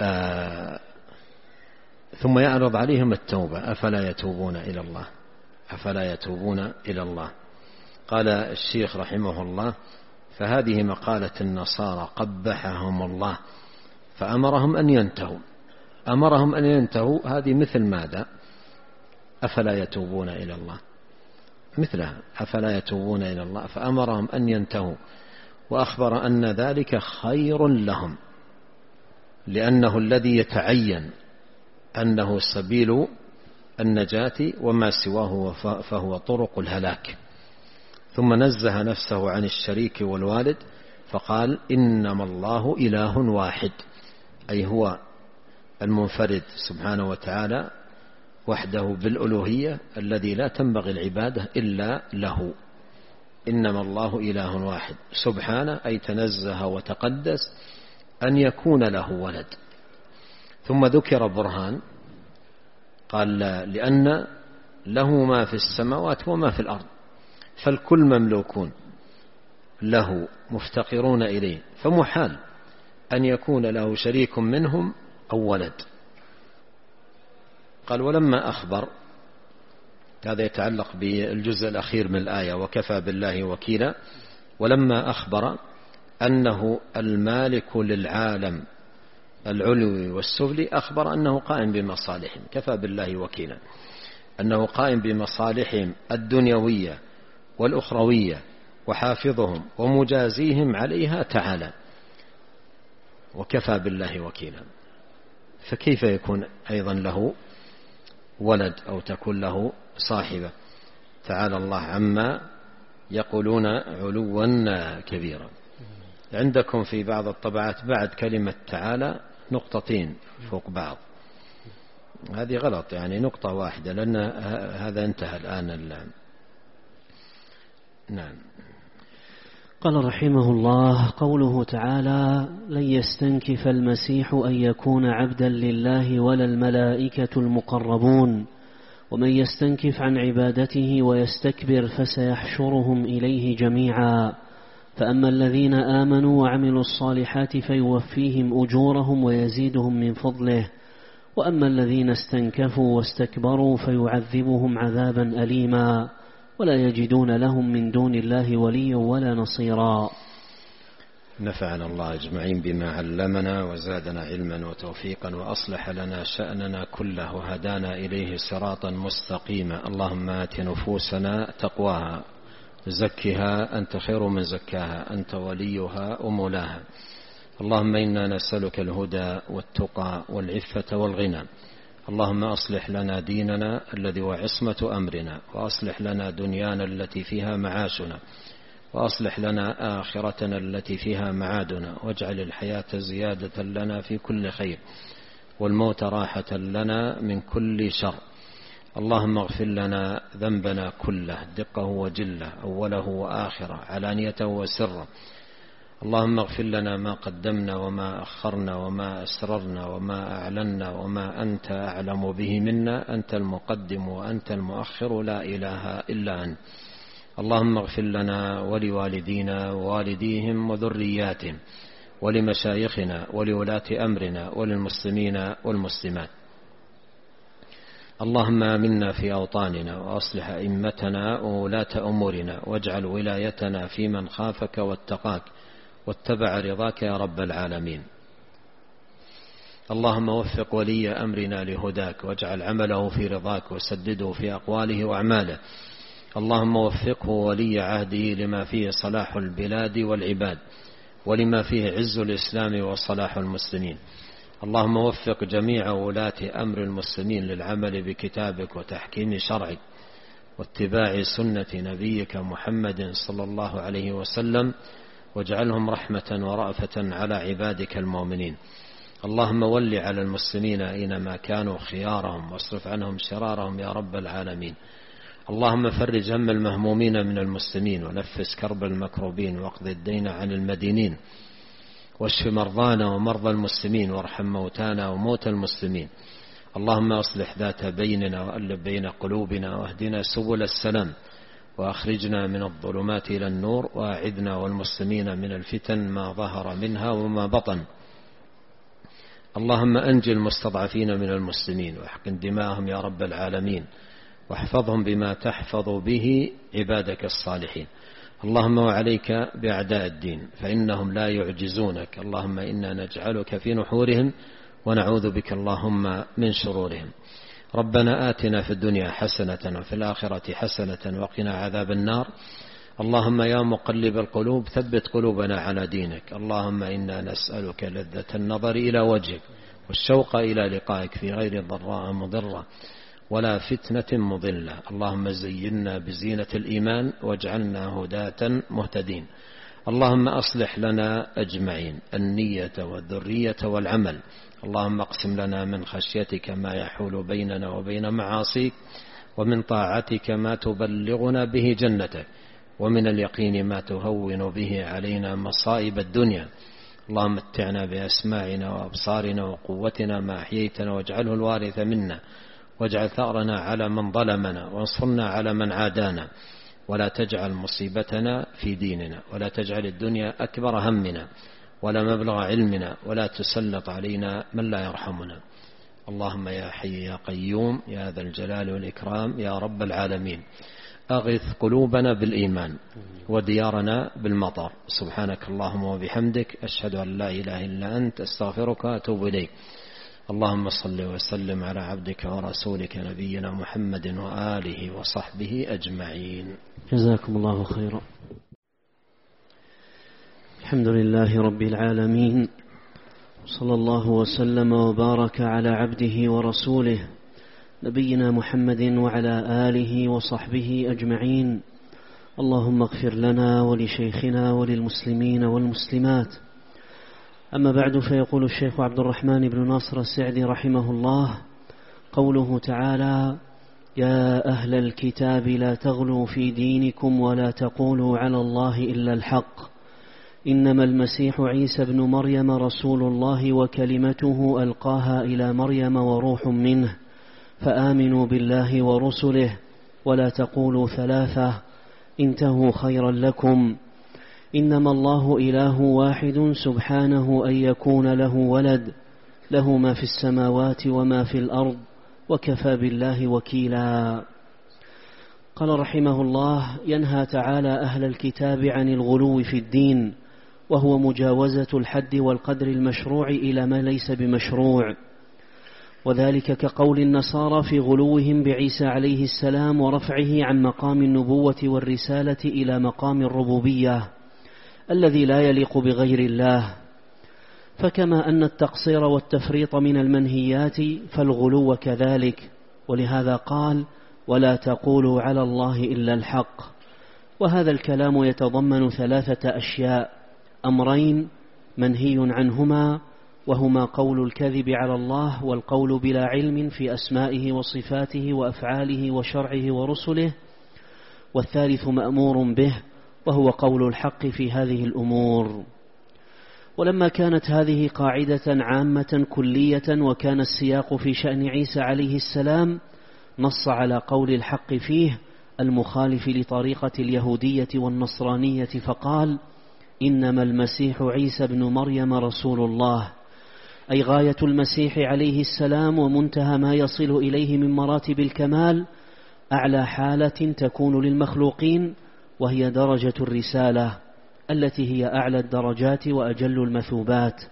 ثم يعرض عليهم التوبة: أفلا يتوبون إلى الله أفلا يتوبون إلى الله. قال الشيخ رحمه الله: فهذه مقالة النصارى قبحهم الله فأمرهم أن ينتهوا. أمرهم أن ينتهوا، هذه مثل ماذا؟ أفلا يتوبون إلى الله، مثلها أفلا يتوبون إلى الله، فأمرهم أن ينتهوا، وأخبر أن ذلك خير لهم، لأنه الذي يتعين أنه سبيل النجاة، وما سواه فهو طرق الهلاك. ثم نزه نفسه عن الشريك والوالد فقال: إنما الله إله واحد، أي هو المنفرد سبحانه وتعالى وحده بالألوهية الذي لا تنبغي العبادة إلا له. إنما الله إله واحد، سبحانه أي تنزه وتقدس أن يكون له ولد. ثم ذكر برهان، قال: لأن له ما في السماوات وما في الأرض، فالكل مملوكون له مفتقرون إليه، فمحال أن يكون له شريك منهم أو ولد. قال: ولما أخبر، هذا يتعلق بالجزء الأخير من الآية: وكفى بالله وكيلا. ولما أخبر أنه المالك للعالم العلوي والسفلي، أخبر أنه قائم بمصالحهم، كفى بالله وكيلا، أنه قائم بمصالحهم الدنيوية والأخروية، وحافظهم ومجازيهم عليها تعالى، وكفى بالله وكيلا. فكيف يكون أيضا له ولد أو تكون له صاحبة؟ تعالى الله عما يقولون علوا كبيرا. عندكم في بعض الطبعات بعد كلمة تعالى نقطتين فوق بعض، هذه غلط، يعني نقطة واحدة، لأن هذا انتهى الآن. نعم. قال رحمه الله: قوله تعالى: لن يستنكف المسيح أن يكون عبدا لله ولا الملائكة المقربون، ومن يستنكف عن عبادته ويستكبر فسيحشرهم إليه جميعا. فأما الذين آمنوا وعملوا الصالحات فيوفيهم أجورهم ويزيدهم من فضله، وأما الذين استنكفوا واستكبروا فيعذبهم عذابا أليما، ولا يجدون لهم من دون الله وليا ولا نصيرا. نفعنا الله أجمعين بما علمنا، وزادنا علما وتوفيقا، وأصلح لنا شأننا كله، وهدانا إليه صراطا مستقيما. اللهم آت نفوسنا تقواها، زكها أنت خير من زكاها، أنت وليها ومولاها. اللهم إنا نسألك الهدى والتقى والعفة والغنى. اللهم أصلح لنا ديننا الذي هو عصمة أمرنا، وأصلح لنا دنيانا التي فيها معاشنا، وأصلح لنا آخرتنا التي فيها معادنا، واجعل الحياة زيادة لنا في كل خير، والموت راحة لنا من كل شر. اللهم اغفر لنا ذنبنا كله، دقه وجله، أوله وآخره، علانيته وسره. اللهم اغفر لنا ما قدمنا وما أخرنا وما أسررنا وما أعلنا وما أنت أعلم به منا، أنت المقدم وأنت المؤخر، لا إله إلا أنت. اللهم اغفر لنا ولوالدينا ووالديهم وذرياتهم، ولمشايخنا ولولاة أمرنا، وللمسلمين والمسلمات. اللهم آمنا في أوطاننا، وأصلح أئمتنا وولاة أمورنا، واجعل ولايتنا في من خافك واتقاك واتبع رضاك يا رب العالمين. اللهم وفق ولي أمرنا لهداك، واجعل عمله في رضاك، وسدده في أقواله وأعماله. اللهم وفقه ولي عهده لما فيه صلاح البلاد والعباد، ولما فيه عز الإسلام وصلاح المسلمين. اللهم وفق جميع ولاة أمر المسلمين للعمل بكتابك وتحكيم شرعك واتباع سنة نبيك محمد صلى الله عليه وسلم، واجعلهم رحمة ورأفة على عبادك المؤمنين. اللهم ول على المسلمين أينما كانوا خيارهم، واصرف عنهم شرارهم يا رب العالمين. اللهم فرج هم المهمومين من المسلمين، ونفس كرب المكروبين، واقض الدين عن المدينين، واشف مرضانا ومرضى المسلمين، وارحم موتانا وموتى المسلمين. اللهم أصلح ذات بيننا، وألف بين قلوبنا، واهدنا سبل السلام، وأخرجنا من الظلمات إلى النور، وأعذنا والمسلمين من الفتن ما ظهر منها وما بطن. اللهم أنجي المستضعفين من المسلمين، واحقن دماءهم يا رب العالمين، واحفظهم بما تحفظ به عبادك الصالحين. اللهم وعليك بأعداء الدين فإنهم لا يعجزونك. اللهم إنا نجعلك في نحورهم ونعوذ بك اللهم من شرورهم. ربنا آتنا في الدنيا حسنة وفي الآخرة حسنة وقنا عذاب النار. اللهم يا مقلب القلوب ثبت قلوبنا على دينك. اللهم إنا نسألك لذة النظر إلى وجهك والشوق إلى لقائك في غير ضراء مضرة ولا فتنة مضلة. اللهم زينا بزينة الإيمان واجعلنا هداة مهتدين. اللهم أصلح لنا أجمعين النية والذرية والعمل. اللهم اقسم لنا من خشيتك ما يحول بيننا وبين معاصيك ومن طاعتك ما تبلغنا به جنتك ومن اليقين ما تهون به علينا مصائب الدنيا. اللهم متعنا بأسماعنا وأبصارنا وقوتنا ما أحييتنا واجعله الوارث منا واجعل ثأرنا على من ظلمنا وانصرنا على من عادانا ولا تجعل مصيبتنا في ديننا ولا تجعل الدنيا أكبر همنا ولا مبلغ علمنا ولا تسلط علينا من لا يرحمنا. اللهم يا حي يا قيوم يا ذا الجلال والإكرام يا رب العالمين أغث قلوبنا بالإيمان وديارنا بالمطر. سبحانك اللهم وبحمدك أشهد أن لا إله إلا أنت أستغفرك وأتوب إليك. اللهم صل وسلم على عبدك ورسولك نبينا محمد وآله وصحبه أجمعين. جزاكم الله خيرا. الحمد لله رب العالمين صلى الله وسلم وبارك على عبده ورسوله نبينا محمد وعلى آله وصحبه أجمعين. اللهم اغفر لنا ولشيخنا وللمسلمين والمسلمات. أما بعد، فيقول الشيخ عبد الرحمن بن ناصر السعدي رحمه الله: قوله تعالى: يا أهل الكتاب لا تغلوا في دينكم ولا تقولوا على الله إلا الحق، إنما المسيح عيسى بن مريم رسول الله وكلمته ألقاها إلى مريم وروح منه، فآمنوا بالله ورسله ولا تقولوا ثلاثة، انتهوا خيرا لكم. إنما الله إله واحد سبحانه أن يكون له ولد، له ما في السماوات وما في الأرض، وكفى بالله وكيلا. قال رحمه الله: ينهى تعالى أهل الكتاب عن الغلو في الدين، وهو مجاوزة الحد والقدر المشروع إلى ما ليس بمشروع، وذلك كقول النصارى في غلوهم بعيسى عليه السلام ورفعه عن مقام النبوة والرسالة إلى مقام الربوبية الذي لا يليق بغير الله. فكما أن التقصير والتفريط من المنهيات فالغلو كذلك، ولهذا قال: ولا تقولوا على الله إلا الحق. وهذا الكلام يتضمن ثلاثة أشياء: أمرين منهي عنهما، وهما قول الكذب على الله والقول بلا علم في أسمائه وصفاته وأفعاله وشرعه ورسله، والثالث مأمور به وهو قول الحق في هذه الأمور. ولما كانت هذه قاعدة عامة كلية وكان السياق في شأن عيسى عليه السلام، نص على قول الحق فيه المخالف لطريقة اليهودية والنصرانية فقال: إنما المسيح عيسى بن مريم رسول الله، أي غاية المسيح عليه السلام ومنتهى ما يصل إليه من مراتب الكمال، أعلى حالة تكون للمخلوقين، وهي درجة الرسالة التي هي أعلى الدرجات وأجل المثوبات،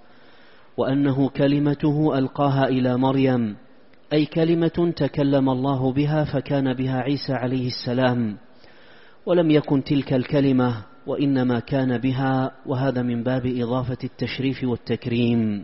وأنه كلمته ألقاها إلى مريم، أي كلمة تكلم الله بها فكان بها عيسى عليه السلام، ولم يكن تلك الكلمة وإنما كان بها، وهذا من باب إضافة التشريف والتكريم.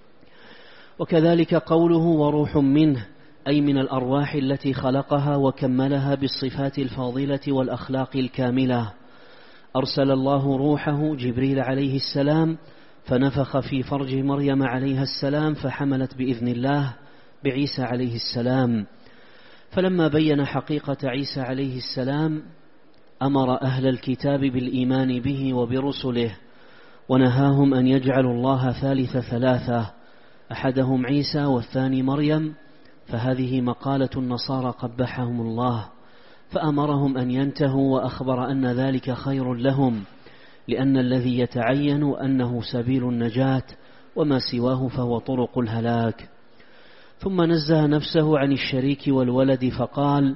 وكذلك قوله وروح منه، أي من الأرواح التي خلقها وكملها بالصفات الفاضلة والأخلاق الكاملة. أرسل الله روحه جبريل عليه السلام فنفخ في فرج مريم عليها السلام فحملت بإذن الله بعيسى عليه السلام. فلما بين حقيقة عيسى عليه السلام أمر أهل الكتاب بالإيمان به وبرسله، ونهاهم أن يجعلوا الله ثالث ثلاثة، أحدهم عيسى والثاني مريم، فهذه مقالة النصارى قبحهم الله، فأمرهم أن ينتهوا، وأخبر أن ذلك خير لهم، لأن الذي يتعين أنه سبيل النجاة، وما سواه فهو طرق الهلاك. ثم نزه نفسه عن الشريك والولد فقال: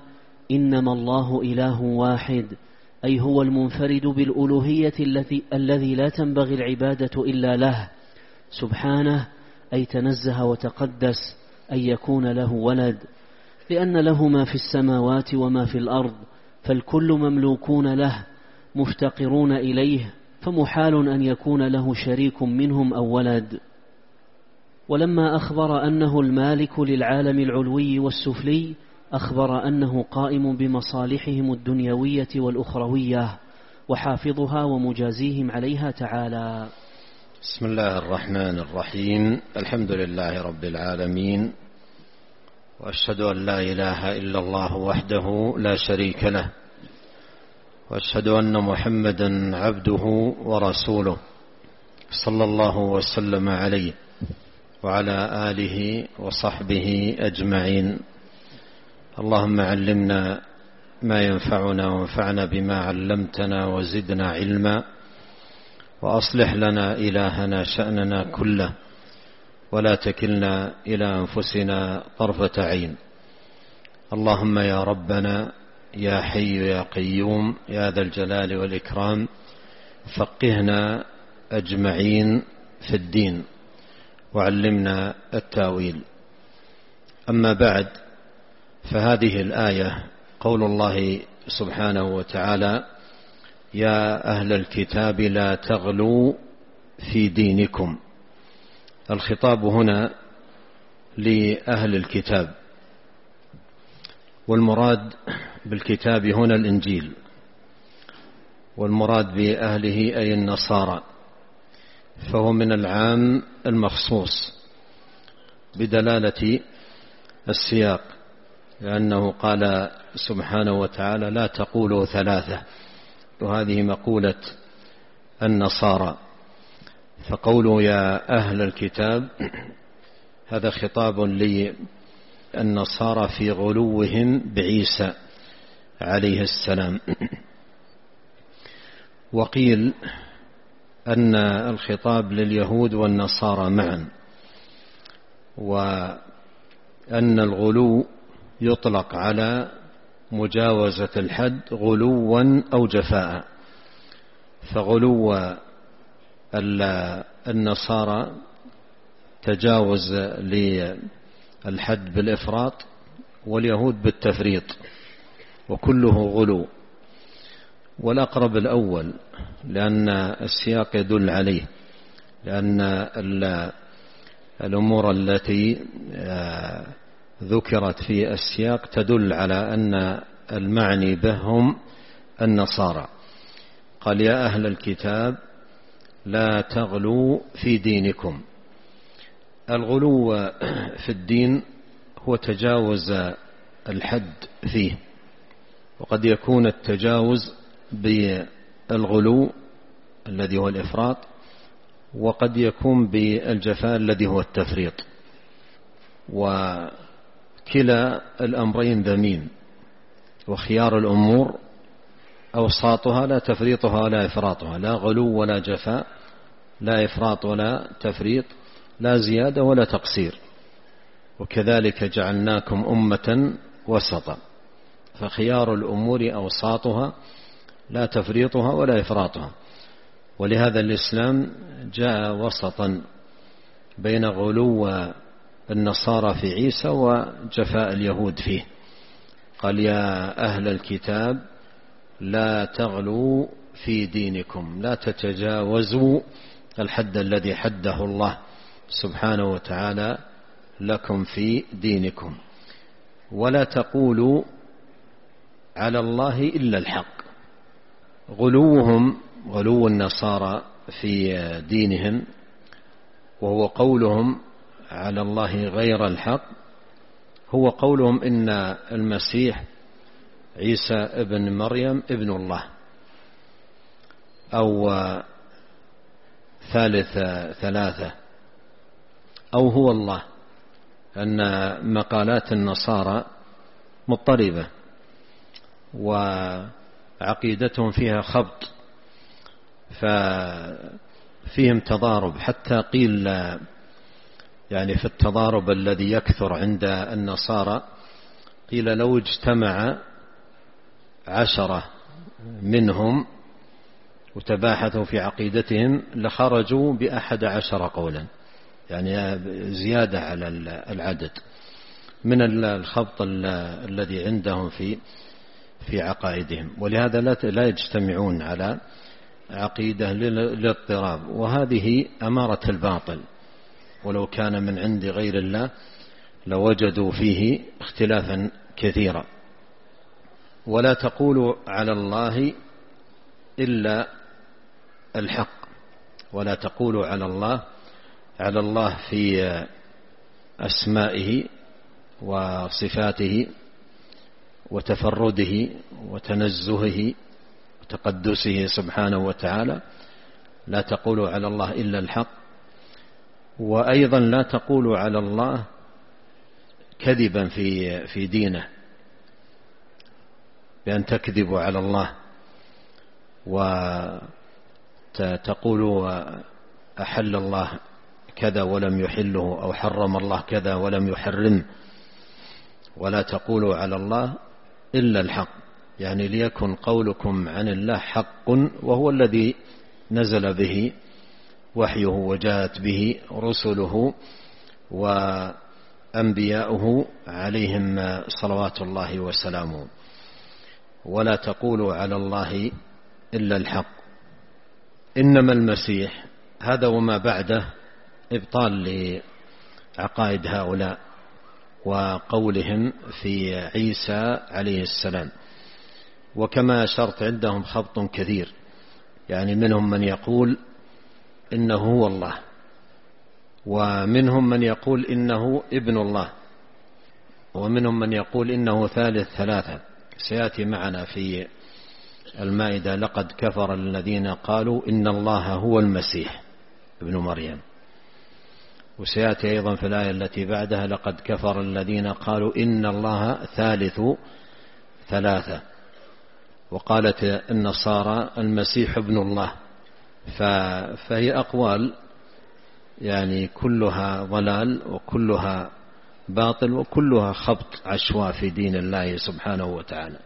إنما الله إله واحد، أي هو المنفرد بالألوهية الذي لا تنبغي العبادة إلا له سبحانه، أي تنزه وتقدس أن يكون له ولد، لأن له ما في السماوات وما في الأرض، فالكل مملوكون له مفتقرون إليه، فمحال أن يكون له شريك منهم أو ولد. ولما أخبر أنه المالك للعالم العلوي والسفلي، أخبر أنه قائم بمصالحهم الدنيوية والأخروية وحافظها ومجازيهم عليها تعالى. بسم الله الرحمن الرحيم. الحمد لله رب العالمين، وأشهد أن لا إله إلا الله وحده لا شريك له، وأشهد أن محمدا عبده ورسوله، صلى الله وسلم عليه وعلى آله وصحبه أجمعين. اللهم علمنا ما ينفعنا وانفعنا بما علمتنا وزدنا علما، وأصلح لنا إلهنا شأننا كله، ولا تكلنا إلى أنفسنا طرفة عين. اللهم يا ربنا يا حي يا قيوم يا ذا الجلال والإكرام، فقهنا أجمعين في الدين وعلمنا التاويل. أما بعد، فهذه الآية قول الله سبحانه وتعالى: يا أهل الكتاب لا تغلوا في دينكم. الخطاب هنا لأهل الكتاب، والمراد بالكتاب هنا الإنجيل، والمراد بأهله أي النصارى، فهو من العام المخصوص بدلالة السياق، لأنه قال سبحانه وتعالى: لا تقولوا ثلاثة، وهذه مقولة النصارى. فقولوا يا أهل الكتاب هذا خطاب للنصارى في غلوهم بعيسى عليه السلام. وقيل أن الخطاب لليهود والنصارى معا، وأن الغلو يطلق على مجاوزة الحد غلوا أو جفاء. فغلو النصارى تجاوز للحد بالإفراط، واليهود بالتفريط، وكله غلو. والأقرب الأول، لأن السياق يدل عليه، لأن الأمور التي ذكرت في السياق تدل على أن المعني بهم النصارى. قال: يا أهل الكتاب لا تغلوا في دينكم. الغلو في الدين هو تجاوز الحد فيه، وقد يكون التجاوز بالغلو الذي هو الإفراط، وقد يكون بالجفاء الذي هو التفريط، وكلا الأمرين ذميم. وخيار الأمور أوساطها، لا تفريطها ولا إفراطها، لا غلو ولا جفاء، لا إفراط ولا تفريط، لا زيادة ولا تقصير. وكذلك جعلناكم أمة وسطا، فخيار الأمور أوساطها، لا تفريطها ولا إفراطها. ولهذا الإسلام جاء وسطا بين غلو النصارى في عيسى وجفاء اليهود فيه. قال: يا أهل الكتاب لا تغلوا في دينكم، لا تتجاوزوا الحد الذي حده الله سبحانه وتعالى لكم في دينكم، ولا تقولوا على الله إلا الحق. غلوهم، غلو النصارى في دينهم، وهو قولهم على الله غير الحق، هو قولهم إن المسيح عيسى ابن مريم ابن الله، أو ثالث ثلاثة، أو هو الله. أن مقالات النصارى مضطربة، وعقيدتهم فيها خبط، ففيهم تضارب. حتى قيل يعني في التضارب الذي يكثر عند النصارى، قيل لو اجتمع 10 منهم وتباحثوا في عقيدتهم لخرجوا ب11 قولا، يعني زيادة على العدد من الخبط الذي عندهم في عقائدهم، ولهذا لا يجتمعون على عقيدة للاضطراب، وهذه أمارة الباطل، ولو كان من عند غير الله لوجدوا فيه اختلافا كثيرا. ولا تقولوا على الله إلا الحق، ولا تقولوا على الله في أسمائه وصفاته وتفرده وتنزهه وتقدسه سبحانه وتعالى، لا تقولوا على الله إلا الحق. وأيضا لا تقولوا على الله كذبا في دينه، بأن تكذبوا على الله وتقولوا أحل الله كذا ولم يحله، أو حرم الله كذا ولم يحرم. ولا تقولوا على الله إلا الحق، يعني ليكن قولكم عن الله حق، وهو الذي نزل به وحيه وجاءت به رسله وأنبياؤه عليهم صلوات الله وسلامه. ولا تقولوا على الله إلا الحق. إنما المسيح، هذا وما بعده إبطال لعقائد هؤلاء وقولهم في عيسى عليه السلام. وكما أشرت عندهم خبط كثير، يعني منهم من يقول إنه هو الله، ومنهم من يقول إنه ابن الله، ومنهم من يقول إنه ثالث ثلاثة. سيأتي معنا في المائدة لقد كفر الذين قالوا إن الله هو المسيح ابن مريم، وسيأتي أيضا في الآية التي بعدها لقد كفر الذين قالوا إن الله ثالث ثلاثة. وقالت النصارى المسيح ابن الله. فهي أقوال يعني كلها ضلال وكلها باطل وكلها خبط عشواء في دين الله سبحانه وتعالى.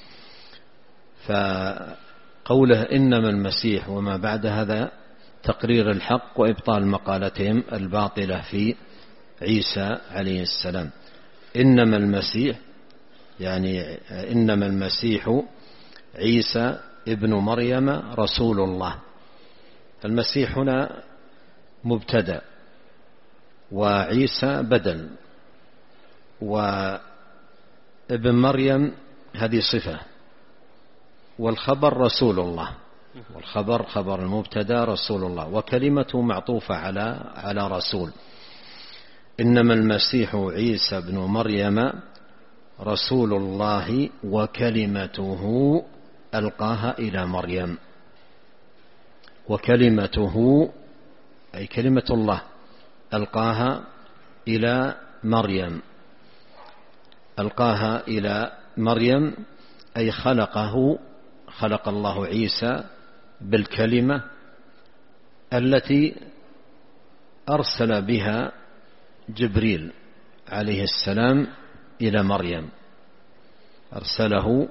فقوله إنما المسيح وما بعد هذا تقرير الحق وإبطال مقالتهم الباطلة في عيسى عليه السلام. إنما المسيح يعني إنما المسيح عيسى ابن مريم رسول الله. المسيح هنا مبتدأ وعيسى بدل، وابن مريم هذه صفة، والخبر رسول الله، والخبر خبر المبتدأ رسول الله، وكلمته معطوفة على رسول. إنما المسيح عيسى ابن مريم رسول الله وكلمته ألقاها إلى مريم. وكلمته أي كلمة الله ألقاها إلى مريم. ألقاها إلى مريم أي خلق الله عيسى بالكلمة التي أرسل بها جبريل عليه السلام إلى مريم. أرسله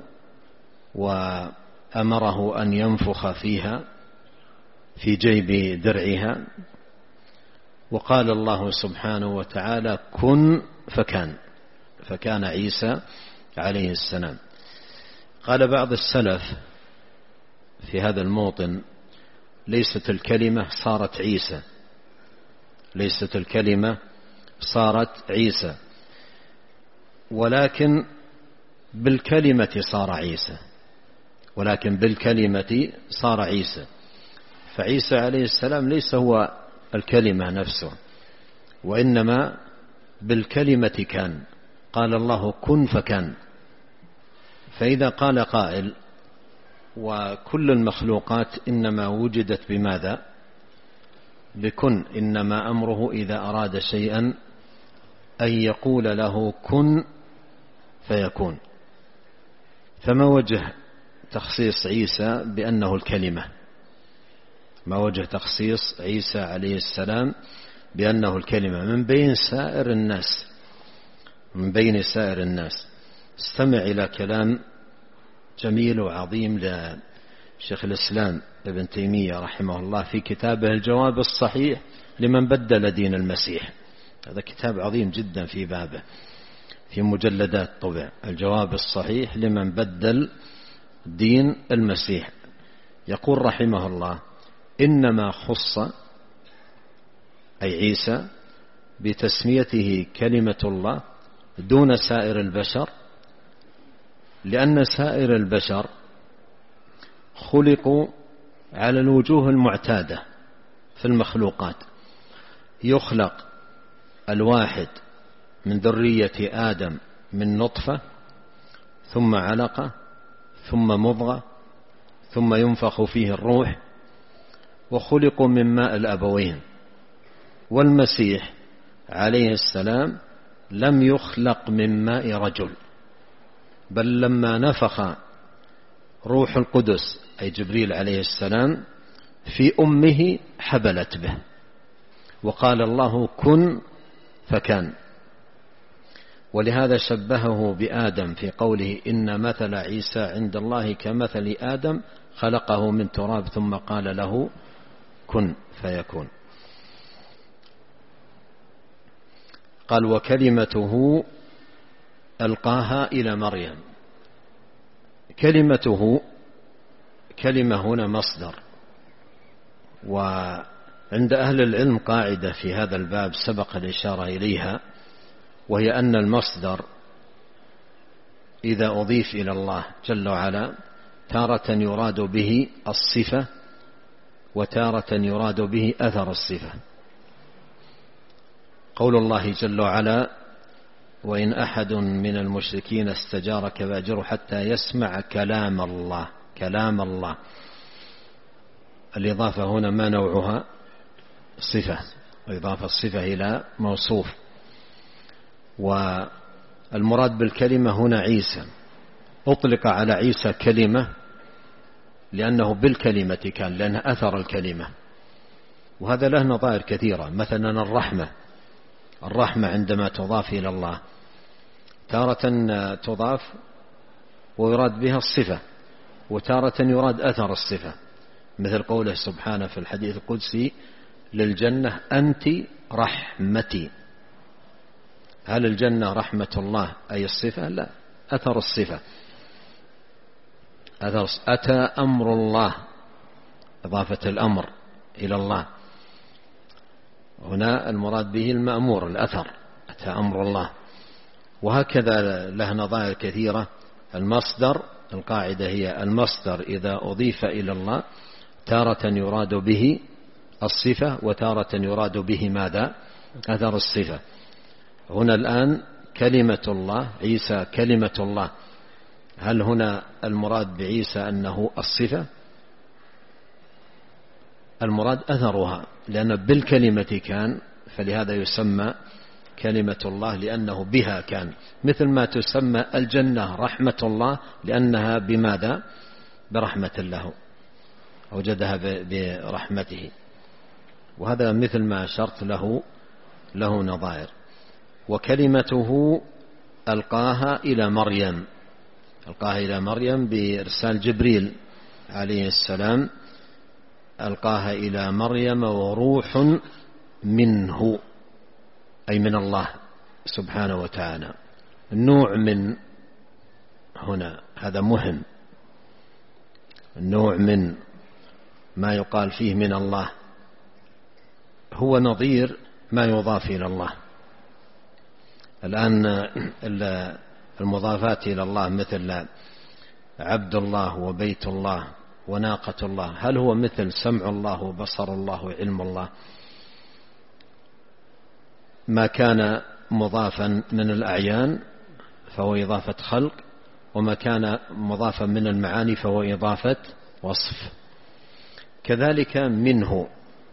وأمره أن ينفخ فيها في جيب درعها، وقال الله سبحانه وتعالى كن فكان عيسى عليه السلام. قال بعض السلف في هذا الموطن ليست الكلمة صارت عيسى، ليست الكلمة صارت عيسى، ولكن بالكلمة صار عيسى، ولكن بالكلمة صار عيسى. فعيسى عليه السلام ليس هو الكلمة نفسه، وإنما بالكلمة كان. قال الله كن فكان. فإذا قال قائل وكل المخلوقات إنما وجدت بماذا؟ بكن. إنما أمره إذا أراد شيئا أن يقول له كن فيكون. فما وجه تخصيص عيسى بأنه الكلمة؟ ما وجه تخصيص عيسى عليه السلام بأنه الكلمة من بين سائر الناس؟ من بين سائر الناس. استمع إلى كلام جميل وعظيم لشيخ الإسلام ابن تيمية رحمه الله في كتابه الجواب الصحيح لمن بدل دين المسيح. هذا كتاب عظيم جدا في بابه، في مجلدات طبع، الجواب الصحيح لمن بدل دين المسيح. يقول رحمه الله: إنما خص أي عيسى بتسميته كلمة الله دون سائر البشر، لأن سائر البشر خلقوا على الوجوه المعتادة في المخلوقات. يخلق الواحد من ذرية آدم من نطفة، ثم علقة، ثم مضغة، ثم ينفخ فيه الروح، وخلقوا من ماء الأبوين. والمسيح عليه السلام لم يخلق من ماء رجل، بل لما نفخ روح القدس أي جبريل عليه السلام في أمه حبلت به، وقال الله كن فكان. ولهذا شبهه بآدم في قوله إن مثل عيسى عند الله كمثل آدم خلقه من تراب ثم قال له كن فيكون. قال وكلمته ألقاها إلى مريم. كلمته كلمة هنا مصدر، وعند أهل العلم قاعدة في هذا الباب سبق الإشارة إليها، وهي أن المصدر إذا أضيف إلى الله جل وعلا تارة يراد به الصفة، وتارة يراد به أثر الصفة. قول الله جل وعلا وإن أحد من المشركين استجارك فأجره حتى يسمع كلام الله. كلام الله الإضافة هنا ما نوعها؟ صفة، وإضافة الصفة إلى موصوف. والمراد بالكلمة هنا عيسى. أطلق على عيسى كلمة لأنه بالكلمة كان، لأنه أثر الكلمة. وهذا له نظائر كثيرة. مثلا الرحمة عندما تضاف إلى الله تارة تضاف ويراد بها الصفة، وتارة يراد أثر الصفة، مثل قوله سبحانه في الحديث القدسي للجنة أنت رحمتي. هل الجنة رحمة الله أي الصفة؟ لا، أثر الصفة. أتى أمر الله، إضافة الأمر إلى الله. هنا المراد به المأمور، الأثر، أتى أمر الله. وهكذا له نظائر كثيرة. المصدر، القاعدة هي المصدر إذا أضيف إلى الله تارة يراد به الصفة، وتارة يراد به ماذا؟ أثر الصفة. هنا الآن كلمة الله، عيسى كلمة الله، هل هنا المراد بعيسى أنه الصفة؟ المراد أثرها، لأن بالكلمة كان، فلهذا يسمى كلمة الله لأنه بها كان. مثل ما تسمى الجنة رحمة الله لأنها بماذا؟ برحمة الله، وجدها برحمته. وهذا مثل ما أشرت له نظائر. وكلمته ألقاها إلى مريم، ألقاها إلى مريم بإرسال جبريل عليه السلام، ألقاها إلى مريم وروح منه أي من الله سبحانه وتعالى. النوع من هنا هذا مهم، النوع من ما يقال فيه من الله هو نظير ما يضاف إلى الله. الآن المضافات إلى الله مثل عبد الله وبيت الله وناقة الله، هل هو مثل سمع الله وبصر الله وعلم الله؟ ما كان مضافا من الأعيان فهو إضافة خلق، وما كان مضافا من المعاني فهو إضافة وصف. كذلك منه،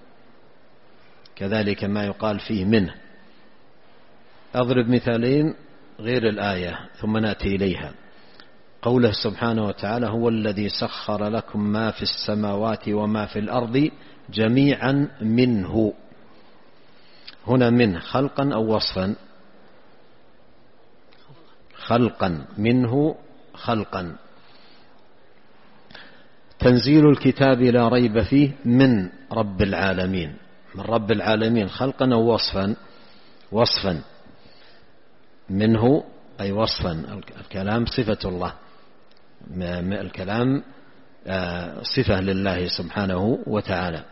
كذلك ما يقال فيه منه. أضرب مثالين غير الآية ثم نأتي إليها. قوله سبحانه وتعالى هو الذي سخر لكم ما في السماوات وما في الأرض جميعا منه. هنا منه خلقا أو وصفا؟ خلقا، منه خلقا. تنزيل الكتاب لا ريب فيه من رب العالمين. من رب العالمين خلقا أو وصفا؟ وصفا. منه أي وصفا. الكلام صفة الله، الكلام صفة لله سبحانه وتعالى.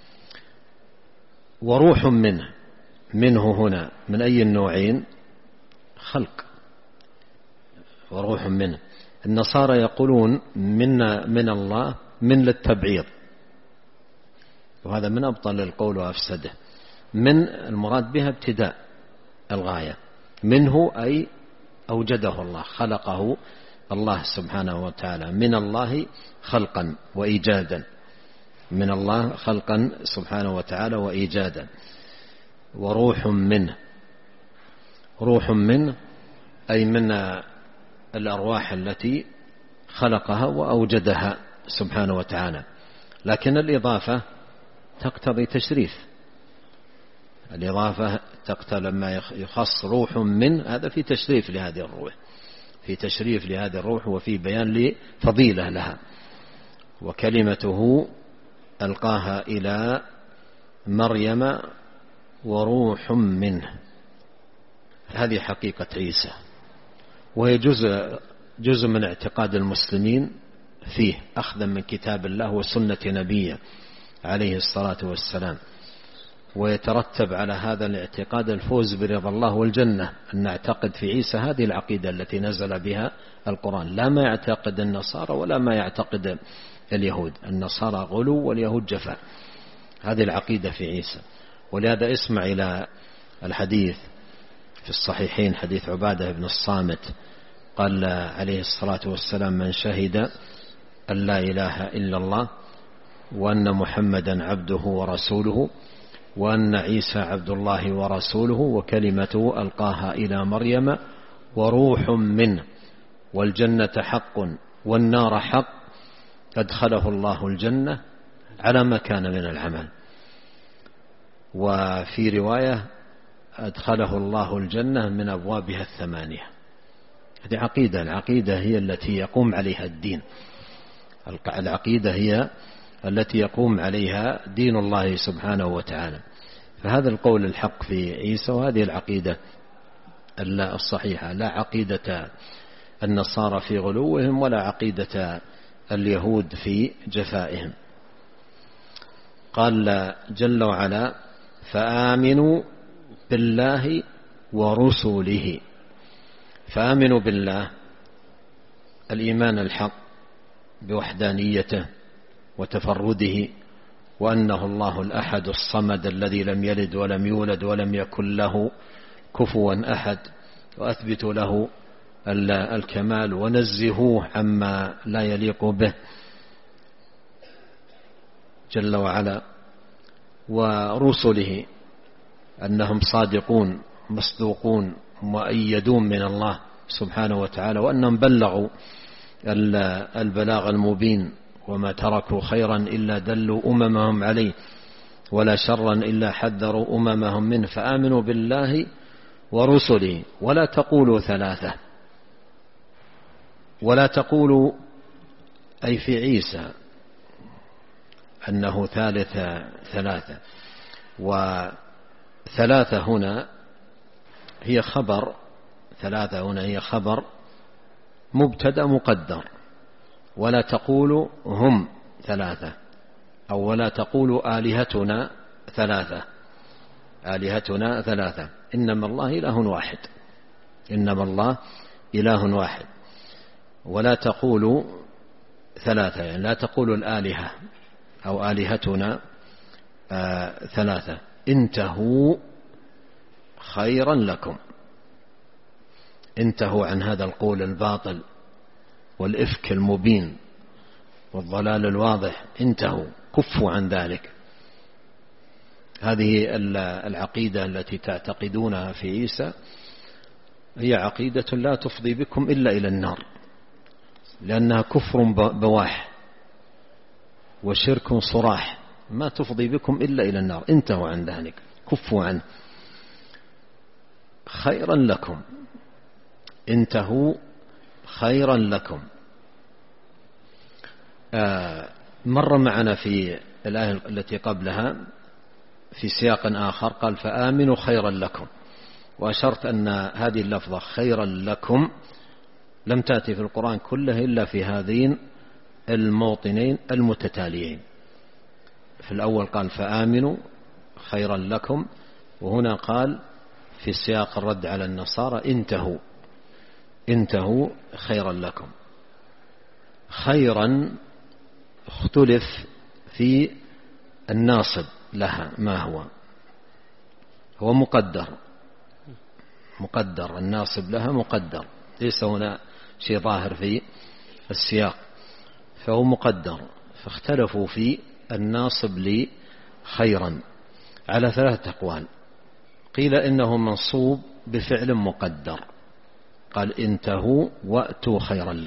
وروح منه. منه هنا من أي النوعين؟ خلق. وروح منه. النصارى يقولون من الله من للتبعيض، وهذا من أبطل القول وأفسده. من المراد بها ابتداء الغاية. منه أي أوجده الله، خلقه الله سبحانه وتعالى. من الله خلقا وإيجادا. من الله خلقا سبحانه وتعالى وإيجادا. وروح منه. روح منه أي من الأرواح التي خلقها وأوجدها سبحانه وتعالى. لكن الإضافة تقتضي تشريف. الإضافة تقتضي لما يخص روح من، هذا في تشريف لهذه الروح، في تشريف لهذه الروح، وفي بيان لفضيلة لها. وكلمته ألقاها إلى مريم وروح منه. هذه حقيقة عيسى، وهي جزء من اعتقاد المسلمين فيه، أخذا من كتاب الله وسنة نبيه عليه الصلاة والسلام. ويترتب على هذا الاعتقاد الفوز برضا الله والجنة، أن نعتقد في عيسى هذه العقيدة التي نزل بها القرآن، لا ما يعتقد النصارى ولا ما يعتقد اليهود. النصارى غلو واليهود جفاء. هذه العقيدة في عيسى. ولهذا اسمع إلى الحديث في الصحيحين، حديث عبادة بن الصامت قال عليه الصلاة والسلام: من شهد أن لا إله إلا الله وأن محمدا عبده ورسوله وأن عيسى عبد الله ورسوله وكلمته ألقاها إلى مريم وروح منه والجنة حق والنار حق أدخله الله الجنة على ما كان من العمل. وفي رواية أدخله الله الجنة من أبوابها الثمانية. هذه عقيدة. العقيدة هي التي يقوم عليها الدين. العقيدة هي التي يقوم عليها دين الله سبحانه وتعالى. فهذا القول الحق في عيسى، وهذه العقيدة الصحيحة، لا عقيدة النصارى في غلوهم ولا عقيدة اليهود في جفائهم. قال جل وعلا: فآمنوا بالله ورسله. فآمنوا بالله الإيمان الحق بوحدانيته وتفرده، وأنه الله الأحد الصمد الذي لم يلد ولم يولد ولم يكن له كفوا أحد، وأثبت له الكمال ونزهوه عما لا يليق به جل وعلا. ورسله أنهم صادقون مصدوقون مؤيدون من الله سبحانه وتعالى، وأنهم بلغوا البلاغ المبين، وما تركوا خيرا إلا دلوا أممهم عليه، ولا شرا إلا حذروا أممهم منه. فآمنوا بالله ورسله. ولا تقولوا ثلاثة. ولا تقولوا أي في عيسى أنه ثالث ثلاثة. وثلاثة هنا هي خبر، ثلاثة هنا هي خبر مبتدأ مقدر. ولا تقولوا هم ثلاثة، أو ولا تقولوا آلهتنا ثلاثة. آلهتنا ثلاثة. إنما الله إله واحد. إنما الله إله واحد. ولا تقولوا ثلاثة، يعني لا تقولوا الآلهة أو آلهتنا ثلاثة. انتهوا خيرا لكم. انتهوا عن هذا القول الباطل والإفك المبين والضلال الواضح. انتهوا، كفوا عن ذلك. هذه العقيدة التي تعتقدونها في عيسى هي عقيدة لا تفضي بكم إلا إلى النار، لأنها كفر بواح وشرك صراح، ما تفضي بكم إلا إلى النار. انتهوا عن ذلك، كفوا عنه. خيرا لكم. انتهوا خيرا لكم. مر معنا في الآية التي قبلها في سياق آخر قال فآمنوا خيرا لكم، وأشرت أن هذه اللفظة خيرا لكم لم تأتي في القرآن كله إلا في هذين الموطنين المتتاليين. في الأول قال فآمنوا خيرا لكم، وهنا قال في سياق الرد على النصارى انتهوا خيرا لكم. خيرا اختلف في الناصب لها ما هو مقدر الناصب لها مقدر، ليس هنا شيء ظاهر في السياق، فهو مقدر. فاختلفوا في الناصب لخيرا على 3 أقوال. قيل إنه منصوب بفعل مقدر، قال انتهوا وأتوا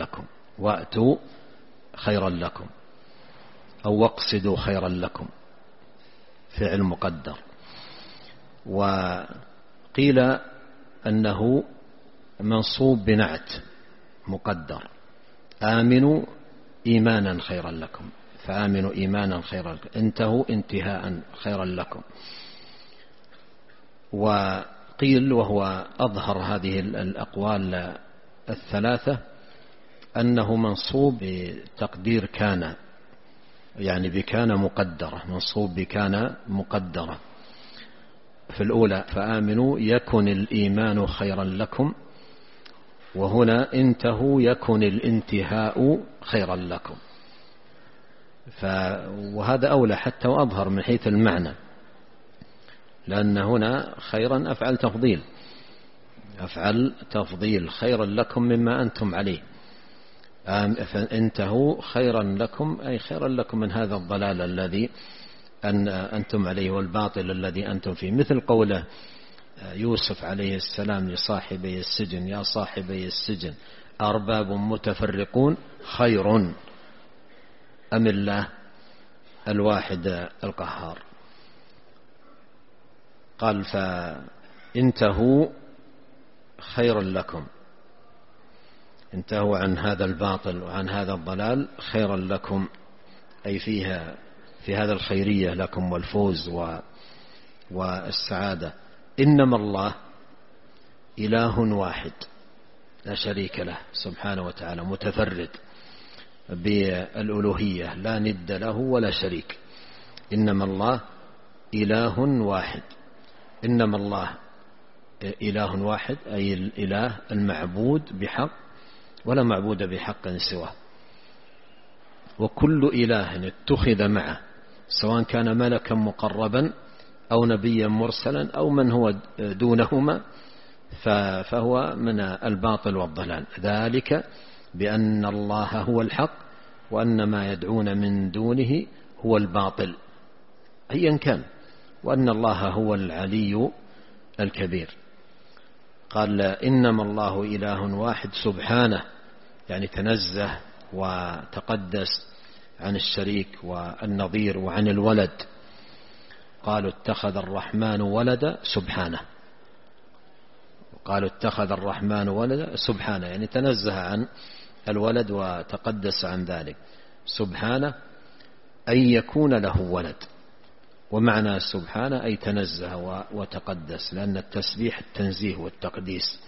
خيرا لكم أو واقصدوا خيرا لكم، فعل مقدر. وقيل أنه منصوب بنعت مقدر، آمنوا إيمانا خيرا لكم، فآمنوا إيمانا خيرا لكم، انتهوا انتهاء خيرا لكم. وقيل وهو أظهر هذه الأقوال الثلاثة أنه منصوب بتقدير كان، يعني بكان مقدرة، منصوب بكان مقدرة. في الأولى فآمنوا يكن الإيمان خيرا لكم، وهنا انتهوا يكن الانتهاء خيرا لكم. وهذا أولى حتى وأظهر من حيث المعنى، لأن هنا خيرا أفعل تفضيل خيرا لكم مما أنتم عليه. فانتهوا خيرا لكم أي خيرا لكم من هذا الضلال الذي أنتم عليه والباطل الذي أنتم فيه. مثل قوله يوسف عليه السلام لصاحبي السجن يا صاحبي السجن أرباب متفرقون خير أم الله الواحد القهار. قال فانتهوا خيرا لكم، انتهوا عن هذا الباطل وعن هذا الضلال خيرا لكم، أي في هذا الخيرية لكم والفوز والسعادة. إنما الله إله واحد لا شريك له سبحانه وتعالى، متفرد بالألوهية لا ند له ولا شريك. إنما الله إله واحد، إنما الله إله واحد أي الإله المعبود بحق ولا معبود بحق سواه. وكل إله اتخذ معه سواء كان ملكا مقربا أو نبيا مرسلا أو من هو دونهما فهو من الباطل والضلال. ذلك بأن الله هو الحق وأن ما يدعون من دونه هو الباطل أيا كان، وأن الله هو العلي الكبير. قال إنما الله إله واحد سبحانه، يعني تنزه وتقدس عن الشريك والنظير وعن الولد. قالوا اتخذ الرحمن ولدا سبحانه، قالوا اتخذ الرحمن ولدا سبحانه، يعني تنزه عن الولد وتقدس عن ذلك. سبحانه أن يكون له ولد، ومعنى سبحانه أي تنزه وتقدس، لأن التسبيح التنزيه والتقديس.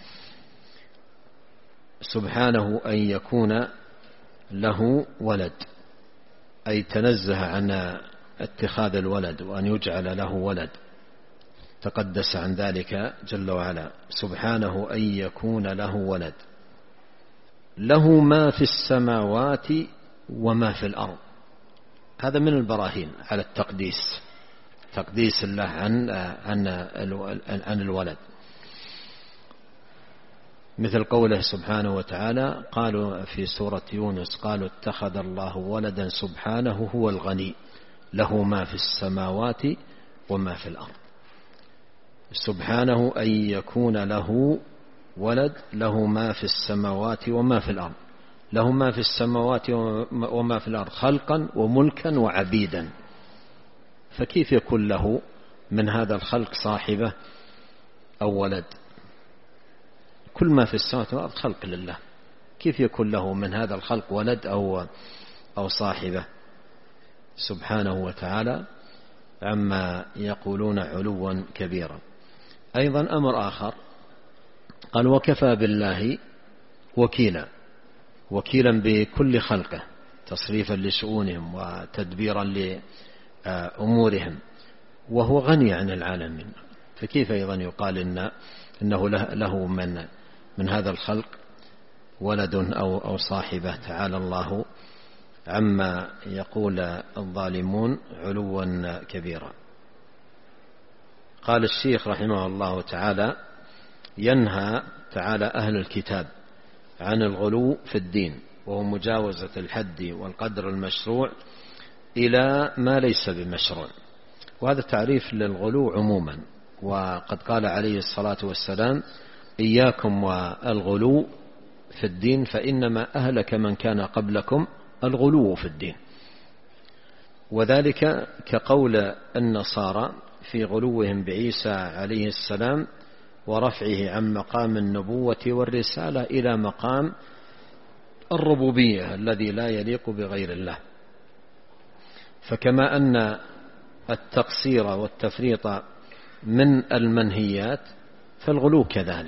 سبحانه أن يكون له ولد أي تنزه عن اتخاذ الولد وأن يجعل له ولد، تقدس عن ذلك جل وعلا. سبحانه أن يكون له ولد، له ما في السماوات وما في الأرض. هذا من البراهين على التقديس، تقديس الله عن الولد. مثل قوله سبحانه وتعالى قالوا في سورة يونس قالوا اتخذ الله ولدا سبحانه هو الغني له ما في السماوات وما في الأرض. سبحانه أن يكون له ولد، له ما في السماوات وما في الأرض، له ما في السماوات وما في الأرض خلقا وملكا وعبيدا. فكيف يكون له من هذا الخلق صاحبة أو ولد؟ كل ما في السماوات والأرض خلق لله، كيف يكون له من هذا الخلق ولد أو صاحبة؟ سبحانه وتعالى عما يقولون علوا كبيرا. أيضا أمر آخر قال وكفى بالله وكيلا بكل خلقه تصريفا لشؤونهم وتدبيرا لأمورهم، وهو غني عن العالمين، فكيف أيضا يقال إنه له من هذا الخلق ولد أو صاحبة؟ تعالى الله عما يقول الظالمون علوا كبيرا. قال الشيخ رحمه الله تعالى ينهى تعالى أهل الكتاب عن الغلو في الدين، وهو مجاوزة الحد والقدر المشروع إلى ما ليس بمشروع، وهذا تعريف للغلو عموما. وقد قال عليه الصلاة والسلام إياكم والغلو في الدين فإنما أهلك من كان قبلكم الغلو في الدين، وذلك كقول النصارى في غلوهم بعيسى عليه السلام ورفعه عن مقام النبوة والرسالة إلى مقام الربوبية الذي لا يليق بغير الله. فكما أن التقصير والتفريط من المنهيات فالغلو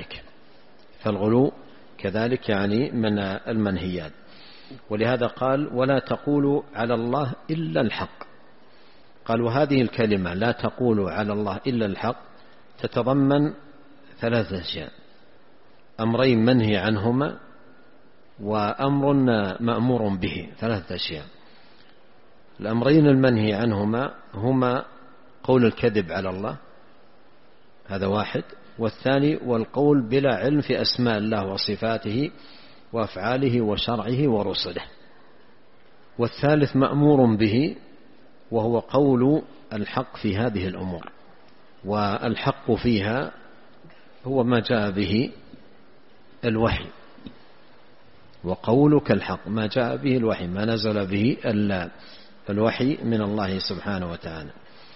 كذلك يعني من المنهيات. ولهذا قال ولا تقولوا على الله إلا الحق. قال وهذه الكلمة لا تقولوا على الله إلا الحق تتضمن 3 أشياء: أمرين منهي عنهما وأمر مأمور به. 3 أشياء. الأمرين المنهي عنهما هما قول الكذب على الله، هذا واحد، والثاني والقول بلا علم في أسماء الله وصفاته وأفعاله وشرعه ورسله، والثالث مأمور به وهو قول الحق في هذه الأمور، والحق فيها هو ما جاء به الوحي، وقولك الحق ما جاء به الوحي ما نزل به الوحي من الله سبحانه وتعالى.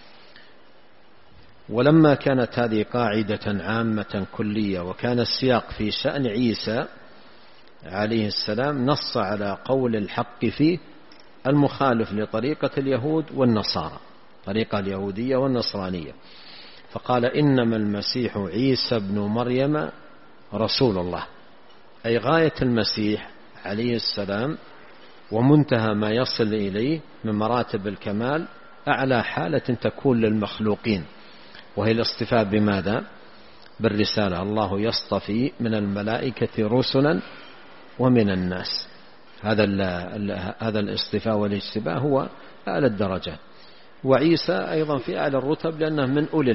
ولما كانت هذه قاعدة عامة كلية وكان السياق في شأن عيسى عليه السلام نص على قول الحق فيه المخالف لطريقة اليهود والنصارى، طريقة اليهودية والنصرانية، فقال إنما المسيح عيسى بن مريم رسول الله، أي غاية المسيح عليه السلام ومنتهى ما يصل إليه من مراتب الكمال، أعلى حالة تكون للمخلوقين، وهي الاصطفاء بماذا؟ بالرسالة. الله يصطفي من الملائكة رسلا ومن الناس. هذا الاصطفاء والاجتباء هو أعلى الدرجات. وعيسى أيضا في أعلى الرتب لأنه من أولي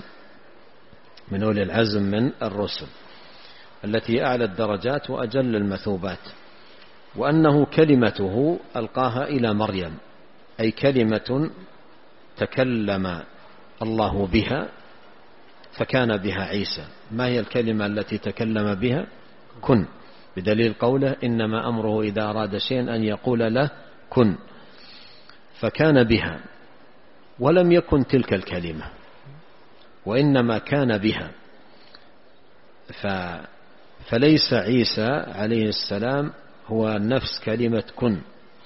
العزم من الرسل التي أعلى الدرجات وأجل المثوبات، وأنه كلمته ألقاها إلى مريم، أي كلمة تكلم الله بها فكان بها عيسى. ما هي الكلمة التي تكلم بها؟ كن، بدليل قوله إنما أمره إذا أراد شيئا أن يقول له كن، فكان بها، ولم يكن تلك الكلمة وإنما كان بها. فليس عيسى عليه السلام هو نفس كلمة كن،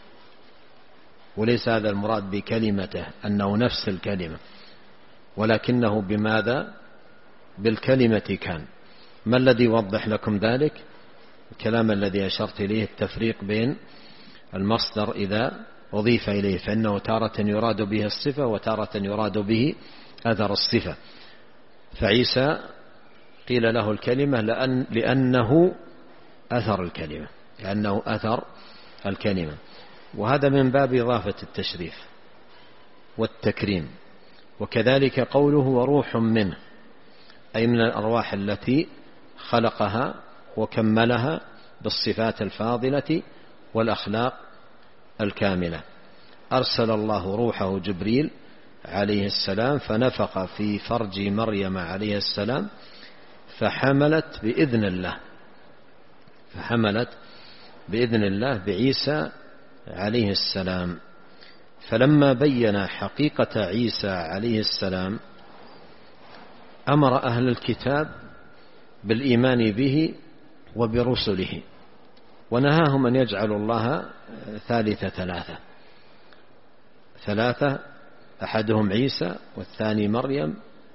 وليس هذا المراد بكلمته أنه نفس الكلمة، ولكنه بماذا؟ بالكلمة كان. ما الذي يوضح لكم ذلك؟ الكلام الذي أشرت إليه، التفريق بين المصدر إذا أضيف إليه، فإنه تارة يراد به الصفة وتارة يراد به أثر الصفة. فعيسى قيل له الكلمة لأنه أثر الكلمة، وهذا من باب إضافة التشريف والتكريم. وكذلك قوله وروح منه، أي من الأرواح التي خلقها وكملها بالصفات الفاضلة والأخلاق الكاملة. أرسل الله روحه جبريل عليه السلام فنفخ في فرج مريم عليه السلام فحملت بإذن الله بعيسى عليه السلام. فلما بين حقيقة عيسى عليه السلام أمر أهل الكتاب بالإيمان به وبرسله، ونهاهم أن يجعلوا الله ثالث ثلاثة. ثلاثة، أحدهم عيسى والثاني مريم،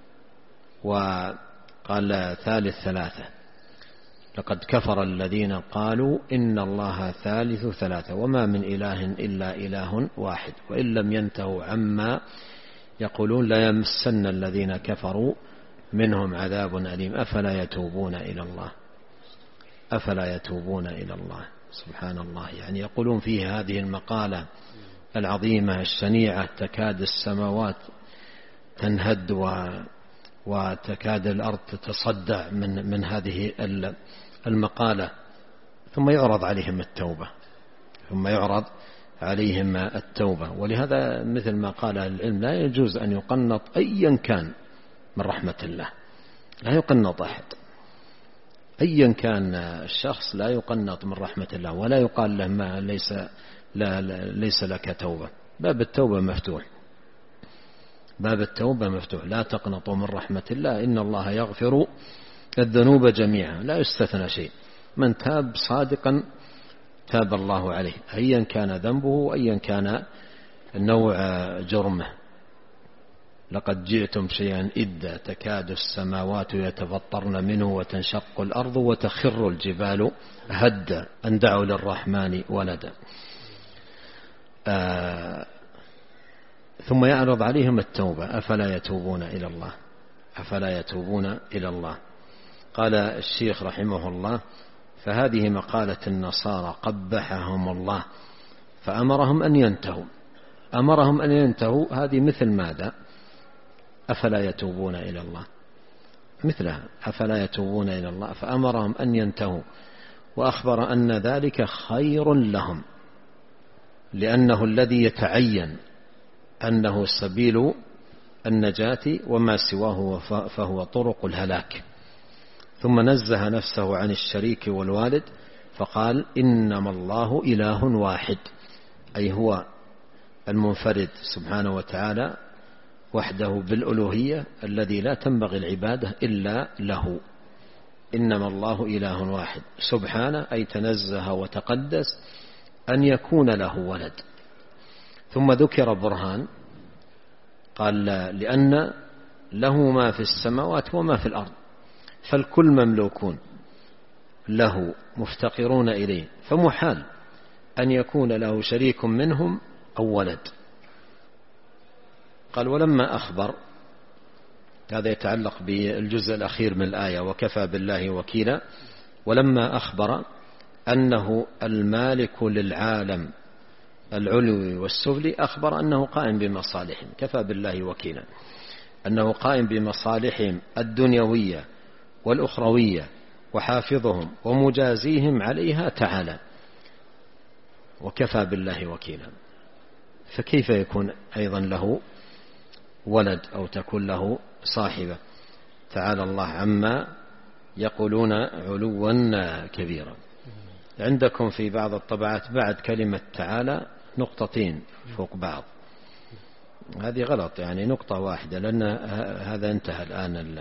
وقال ثالث ثلاثة. لقد كفر الذين قالوا إن الله ثالث ثلاثة وما من إله إلا إله واحد وإن لم ينتهوا عما يقولون ليمسن الذين كفروا منهم عذاب أليم أفلا يتوبون إلى الله. أفلا يتوبون إلى الله. سبحان الله. يعني يقولون فيه هذه المقالة العظيمة الشنيعة تكاد السماوات تنهد وتكاد الأرض تتصدع من هذه المقالة، ثم يعرض عليهم التوبة، ثم يعرض عليهم التوبة. ولهذا مثل ما قال العلم لا يجوز أن يقنط أيا كان من رحمة الله، لا يقنط أحد أيا كان الشخص، لا يقنط من رحمة الله، ولا يقال له ما ليس لك توبة. باب التوبة مفتوح، باب التوبة مفتوح، لا تقنطوا من رحمة الله إن الله يغفر الذنوب جميعا، لا يستثنى شيء. من تاب صادقا تاب الله عليه أيا كان ذنبه وأيا كان نوع جرمه. لقد جئتم شيئا إدا تكاد السماوات يتفطرن منه وتنشق الأرض وتخر الجبال هدا أن دعوا للرحمن ولدا. ثم يعرض عليهم التوبة أفلا يتوبون إلى الله، أفلا يتوبون إلى الله. قال الشيخ رحمه الله فهذه مقالة النصارى قبحهم الله فأمرهم أن ينتهوا. أمرهم أن ينتهوا هذه مثل ماذا؟ أفلا يتوبون إلى الله، مثلها أفلا يتوبون إلى الله. فأمرهم أن ينتهوا وأخبر أن ذلك خير لهم، لأنه الذي يتعين أنه سبيل النجاة وما سواه فهو طرق الهلاك. ثم نزه نفسه عن الشريك والوالد فقال إنما الله إله واحد، أي هو المنفرد سبحانه وتعالى وحده بالألوهية الذي لا تنبغي العبادة إلا له. إنما الله إله واحد سبحانه أي تنزه وتقدس أن يكون له ولد. ثم ذكر برهان قال لأن له ما في السماوات وما في الأرض، فالكل مملوكون له مفتقرون إليه، فمحال أن يكون له شريك منهم أو ولد. قال ولما أخبر، هذا يتعلق بالجزء الأخير من الآية وكفى بالله وكيلا، ولما أخبر أنه المالك للعالم العلوي والسفلي أخبر أنه قائم بمصالحهم، كفى بالله وكيلا، أنه قائم بمصالحهم الدنيوية والأخروية وحافظهم ومجازيهم عليها تعالى، وكفى بالله وكيلا. فكيف يكون أيضا له ولد أو تكون له صاحبة؟ تعالى الله عما يقولون علوا كبيرا. عندكم في بعض الطبعات بعد كلمة تعالى نقطتين فوق بعض، هذه غلط، يعني نقطة واحدة، لأن هذا انتهى الآن.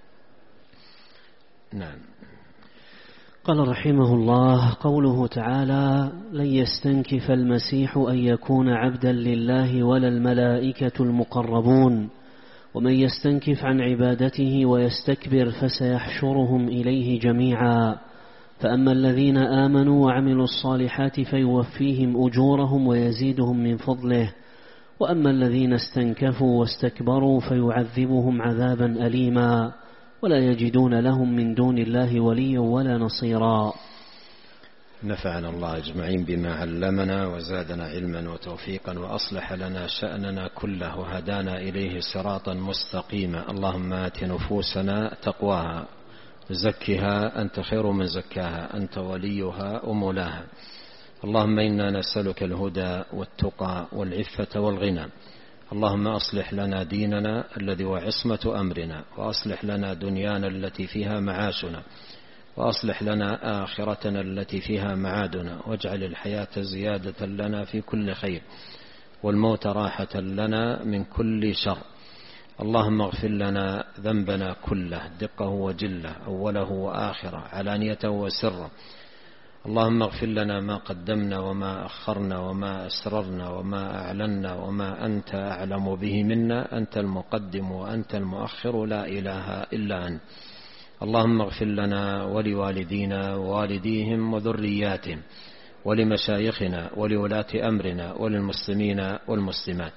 نعم. قال رحمه الله قوله تعالى لن يستنكف المسيح أن يكون عبدا لله ولا الملائكة المقربون ومن يستنكف عن عبادته ويستكبر فسيحشرهم إليه جميعا. فأما الذين آمنوا وعملوا الصالحات فيوفيهم أجورهم ويزيدهم من فضله، وأما الذين استنكفوا واستكبروا فيعذبهم عذابا أليما ولا يجدون لهم من دون الله وليا ولا نصيرا. نفعنا الله أجمعين بما علمنا وزادنا علما وتوفيقا وأصلح لنا شأننا كله وهدانا إليه صراطا مستقيما. اللهم آت نفوسنا تقواها زكها أنت خير من زكاها أنت وليها ومولاها. اللهم إنا نسألك الهدى والتقى والعفة والغنى. اللهم أصلح لنا ديننا الذي هو عصمة أمرنا، وأصلح لنا دنيانا التي فيها معاشنا، وأصلح لنا آخرتنا التي فيها معادنا، واجعل الحياة زيادة لنا في كل خير والموت راحة لنا من كل شر. اللهم اغفر لنا ذنبنا كله دقه وجله أوله وآخره علانيته وسره. اللهم اغفر لنا ما قدمنا وما أخرنا وما أسررنا وما أعلنا وما أنت أعلم به منا، أنت المقدم وأنت المؤخر لا إله إلا أنت. اللهم اغفر لنا ولوالدينا ووالديهم وذرياتهم ولمشايخنا ولولاة أمرنا وللمسلمين والمسلمات.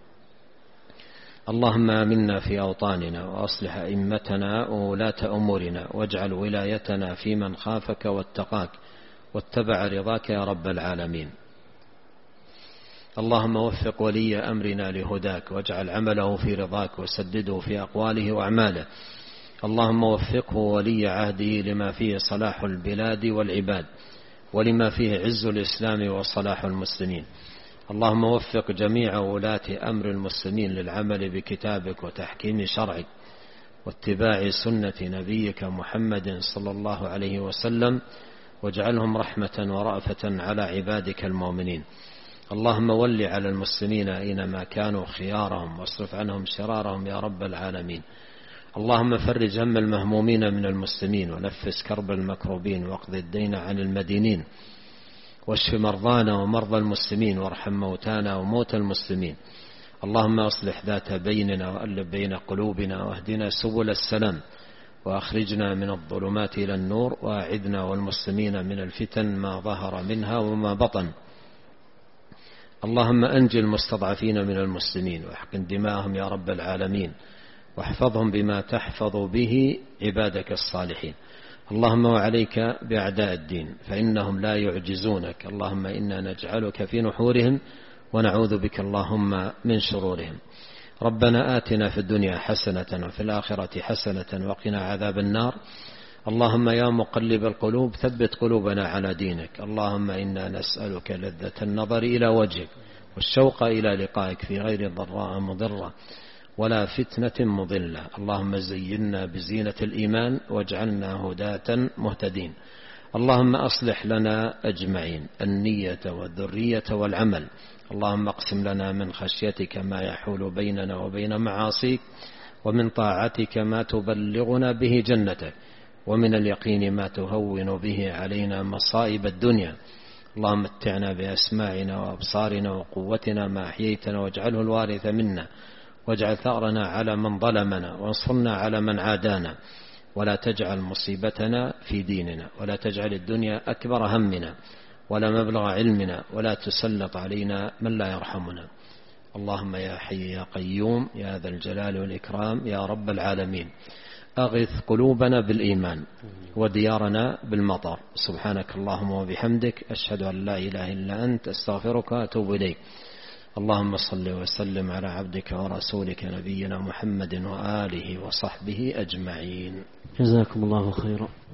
اللهم آمنا في أوطاننا وأصلح أئمتنا وولاة أمورنا، واجعل ولايتنا في من خافك واتقاك واتبع رضاك يا رب العالمين. اللهم وفق ولي أمرنا لهداك، واجعل عمله في رضاك وسدده في أقواله وأعماله. اللهم وفقه ولي عهده لما فيه صلاح البلاد والعباد، ولما فيه عز الإسلام وصلاح المسلمين. اللهم وفق جميع ولاة أمر المسلمين للعمل بكتابك وتحكيم شرعك واتباع سنة نبيك محمد صلى الله عليه وسلم، واجعلهم رحمة ورأفة على عبادك المؤمنين. اللهم ول على المسلمين أينما كانوا خيارهم، واصرف عنهم شرارهم يا رب العالمين. اللهم فرج هم المهمومين من المسلمين، ونفس كرب المكروبين، واقض الدين عن المدينين، واشف مرضانا ومرضى المسلمين، وارحم موتانا وموتى المسلمين. اللهم أصلح ذات بيننا وألف بين قلوبنا، واهدنا سبل السلام، وأخرجنا من الظلمات إلى النور، وأعذنا والمسلمين من الفتن ما ظهر منها وما بطن. اللهم أنجي المستضعفين من المسلمين، واحقن دماءهم يا رب العالمين، واحفظهم بما تحفظ به عبادك الصالحين. اللهم وعليك بأعداء الدين فإنهم لا يعجزونك. اللهم إنا نجعلك في نحورهم ونعوذ بك اللهم من شرورهم. ربنا آتنا في الدنيا حسنة وفي الآخرة حسنة وقنا عذاب النار. اللهم يا مقلب القلوب ثبت قلوبنا على دينك. اللهم إنا نسألك لذة النظر إلى وجهك والشوق إلى لقائك في غير ضراء مضرة ولا فتنة مضلة. اللهم زينا بزينة الإيمان واجعلنا هداة مهتدين. اللهم أصلح لنا أجمعين النية والذرية والعمل. اللهم اقسم لنا من خشيتك ما يحول بيننا وبين معاصيك، ومن طاعتك ما تبلغنا به جنتك، ومن اليقين ما تهون به علينا مصائب الدنيا. اللهم متعنا بأسماعنا وأبصارنا وقوتنا ما أحييتنا، واجعله الوارث منا، واجعل ثأرنا على من ظلمنا، وانصرنا على من عادانا، ولا تجعل مصيبتنا في ديننا، ولا تجعل الدنيا أكبر همنا ولا مبلغ علمنا، ولا تسلط علينا من لا يرحمنا. اللهم يا حي يا قيوم يا ذا الجلال والإكرام يا رب العالمين، أغث قلوبنا بالإيمان وديارنا بالمطر. سبحانك اللهم وبحمدك، أشهد أن لا إله إلا أنت، أستغفرك وأتوب إليك. اللهم صل وسلم على عبدك ورسولك نبينا محمد وآله وصحبه أجمعين. جزاكم الله خيرا.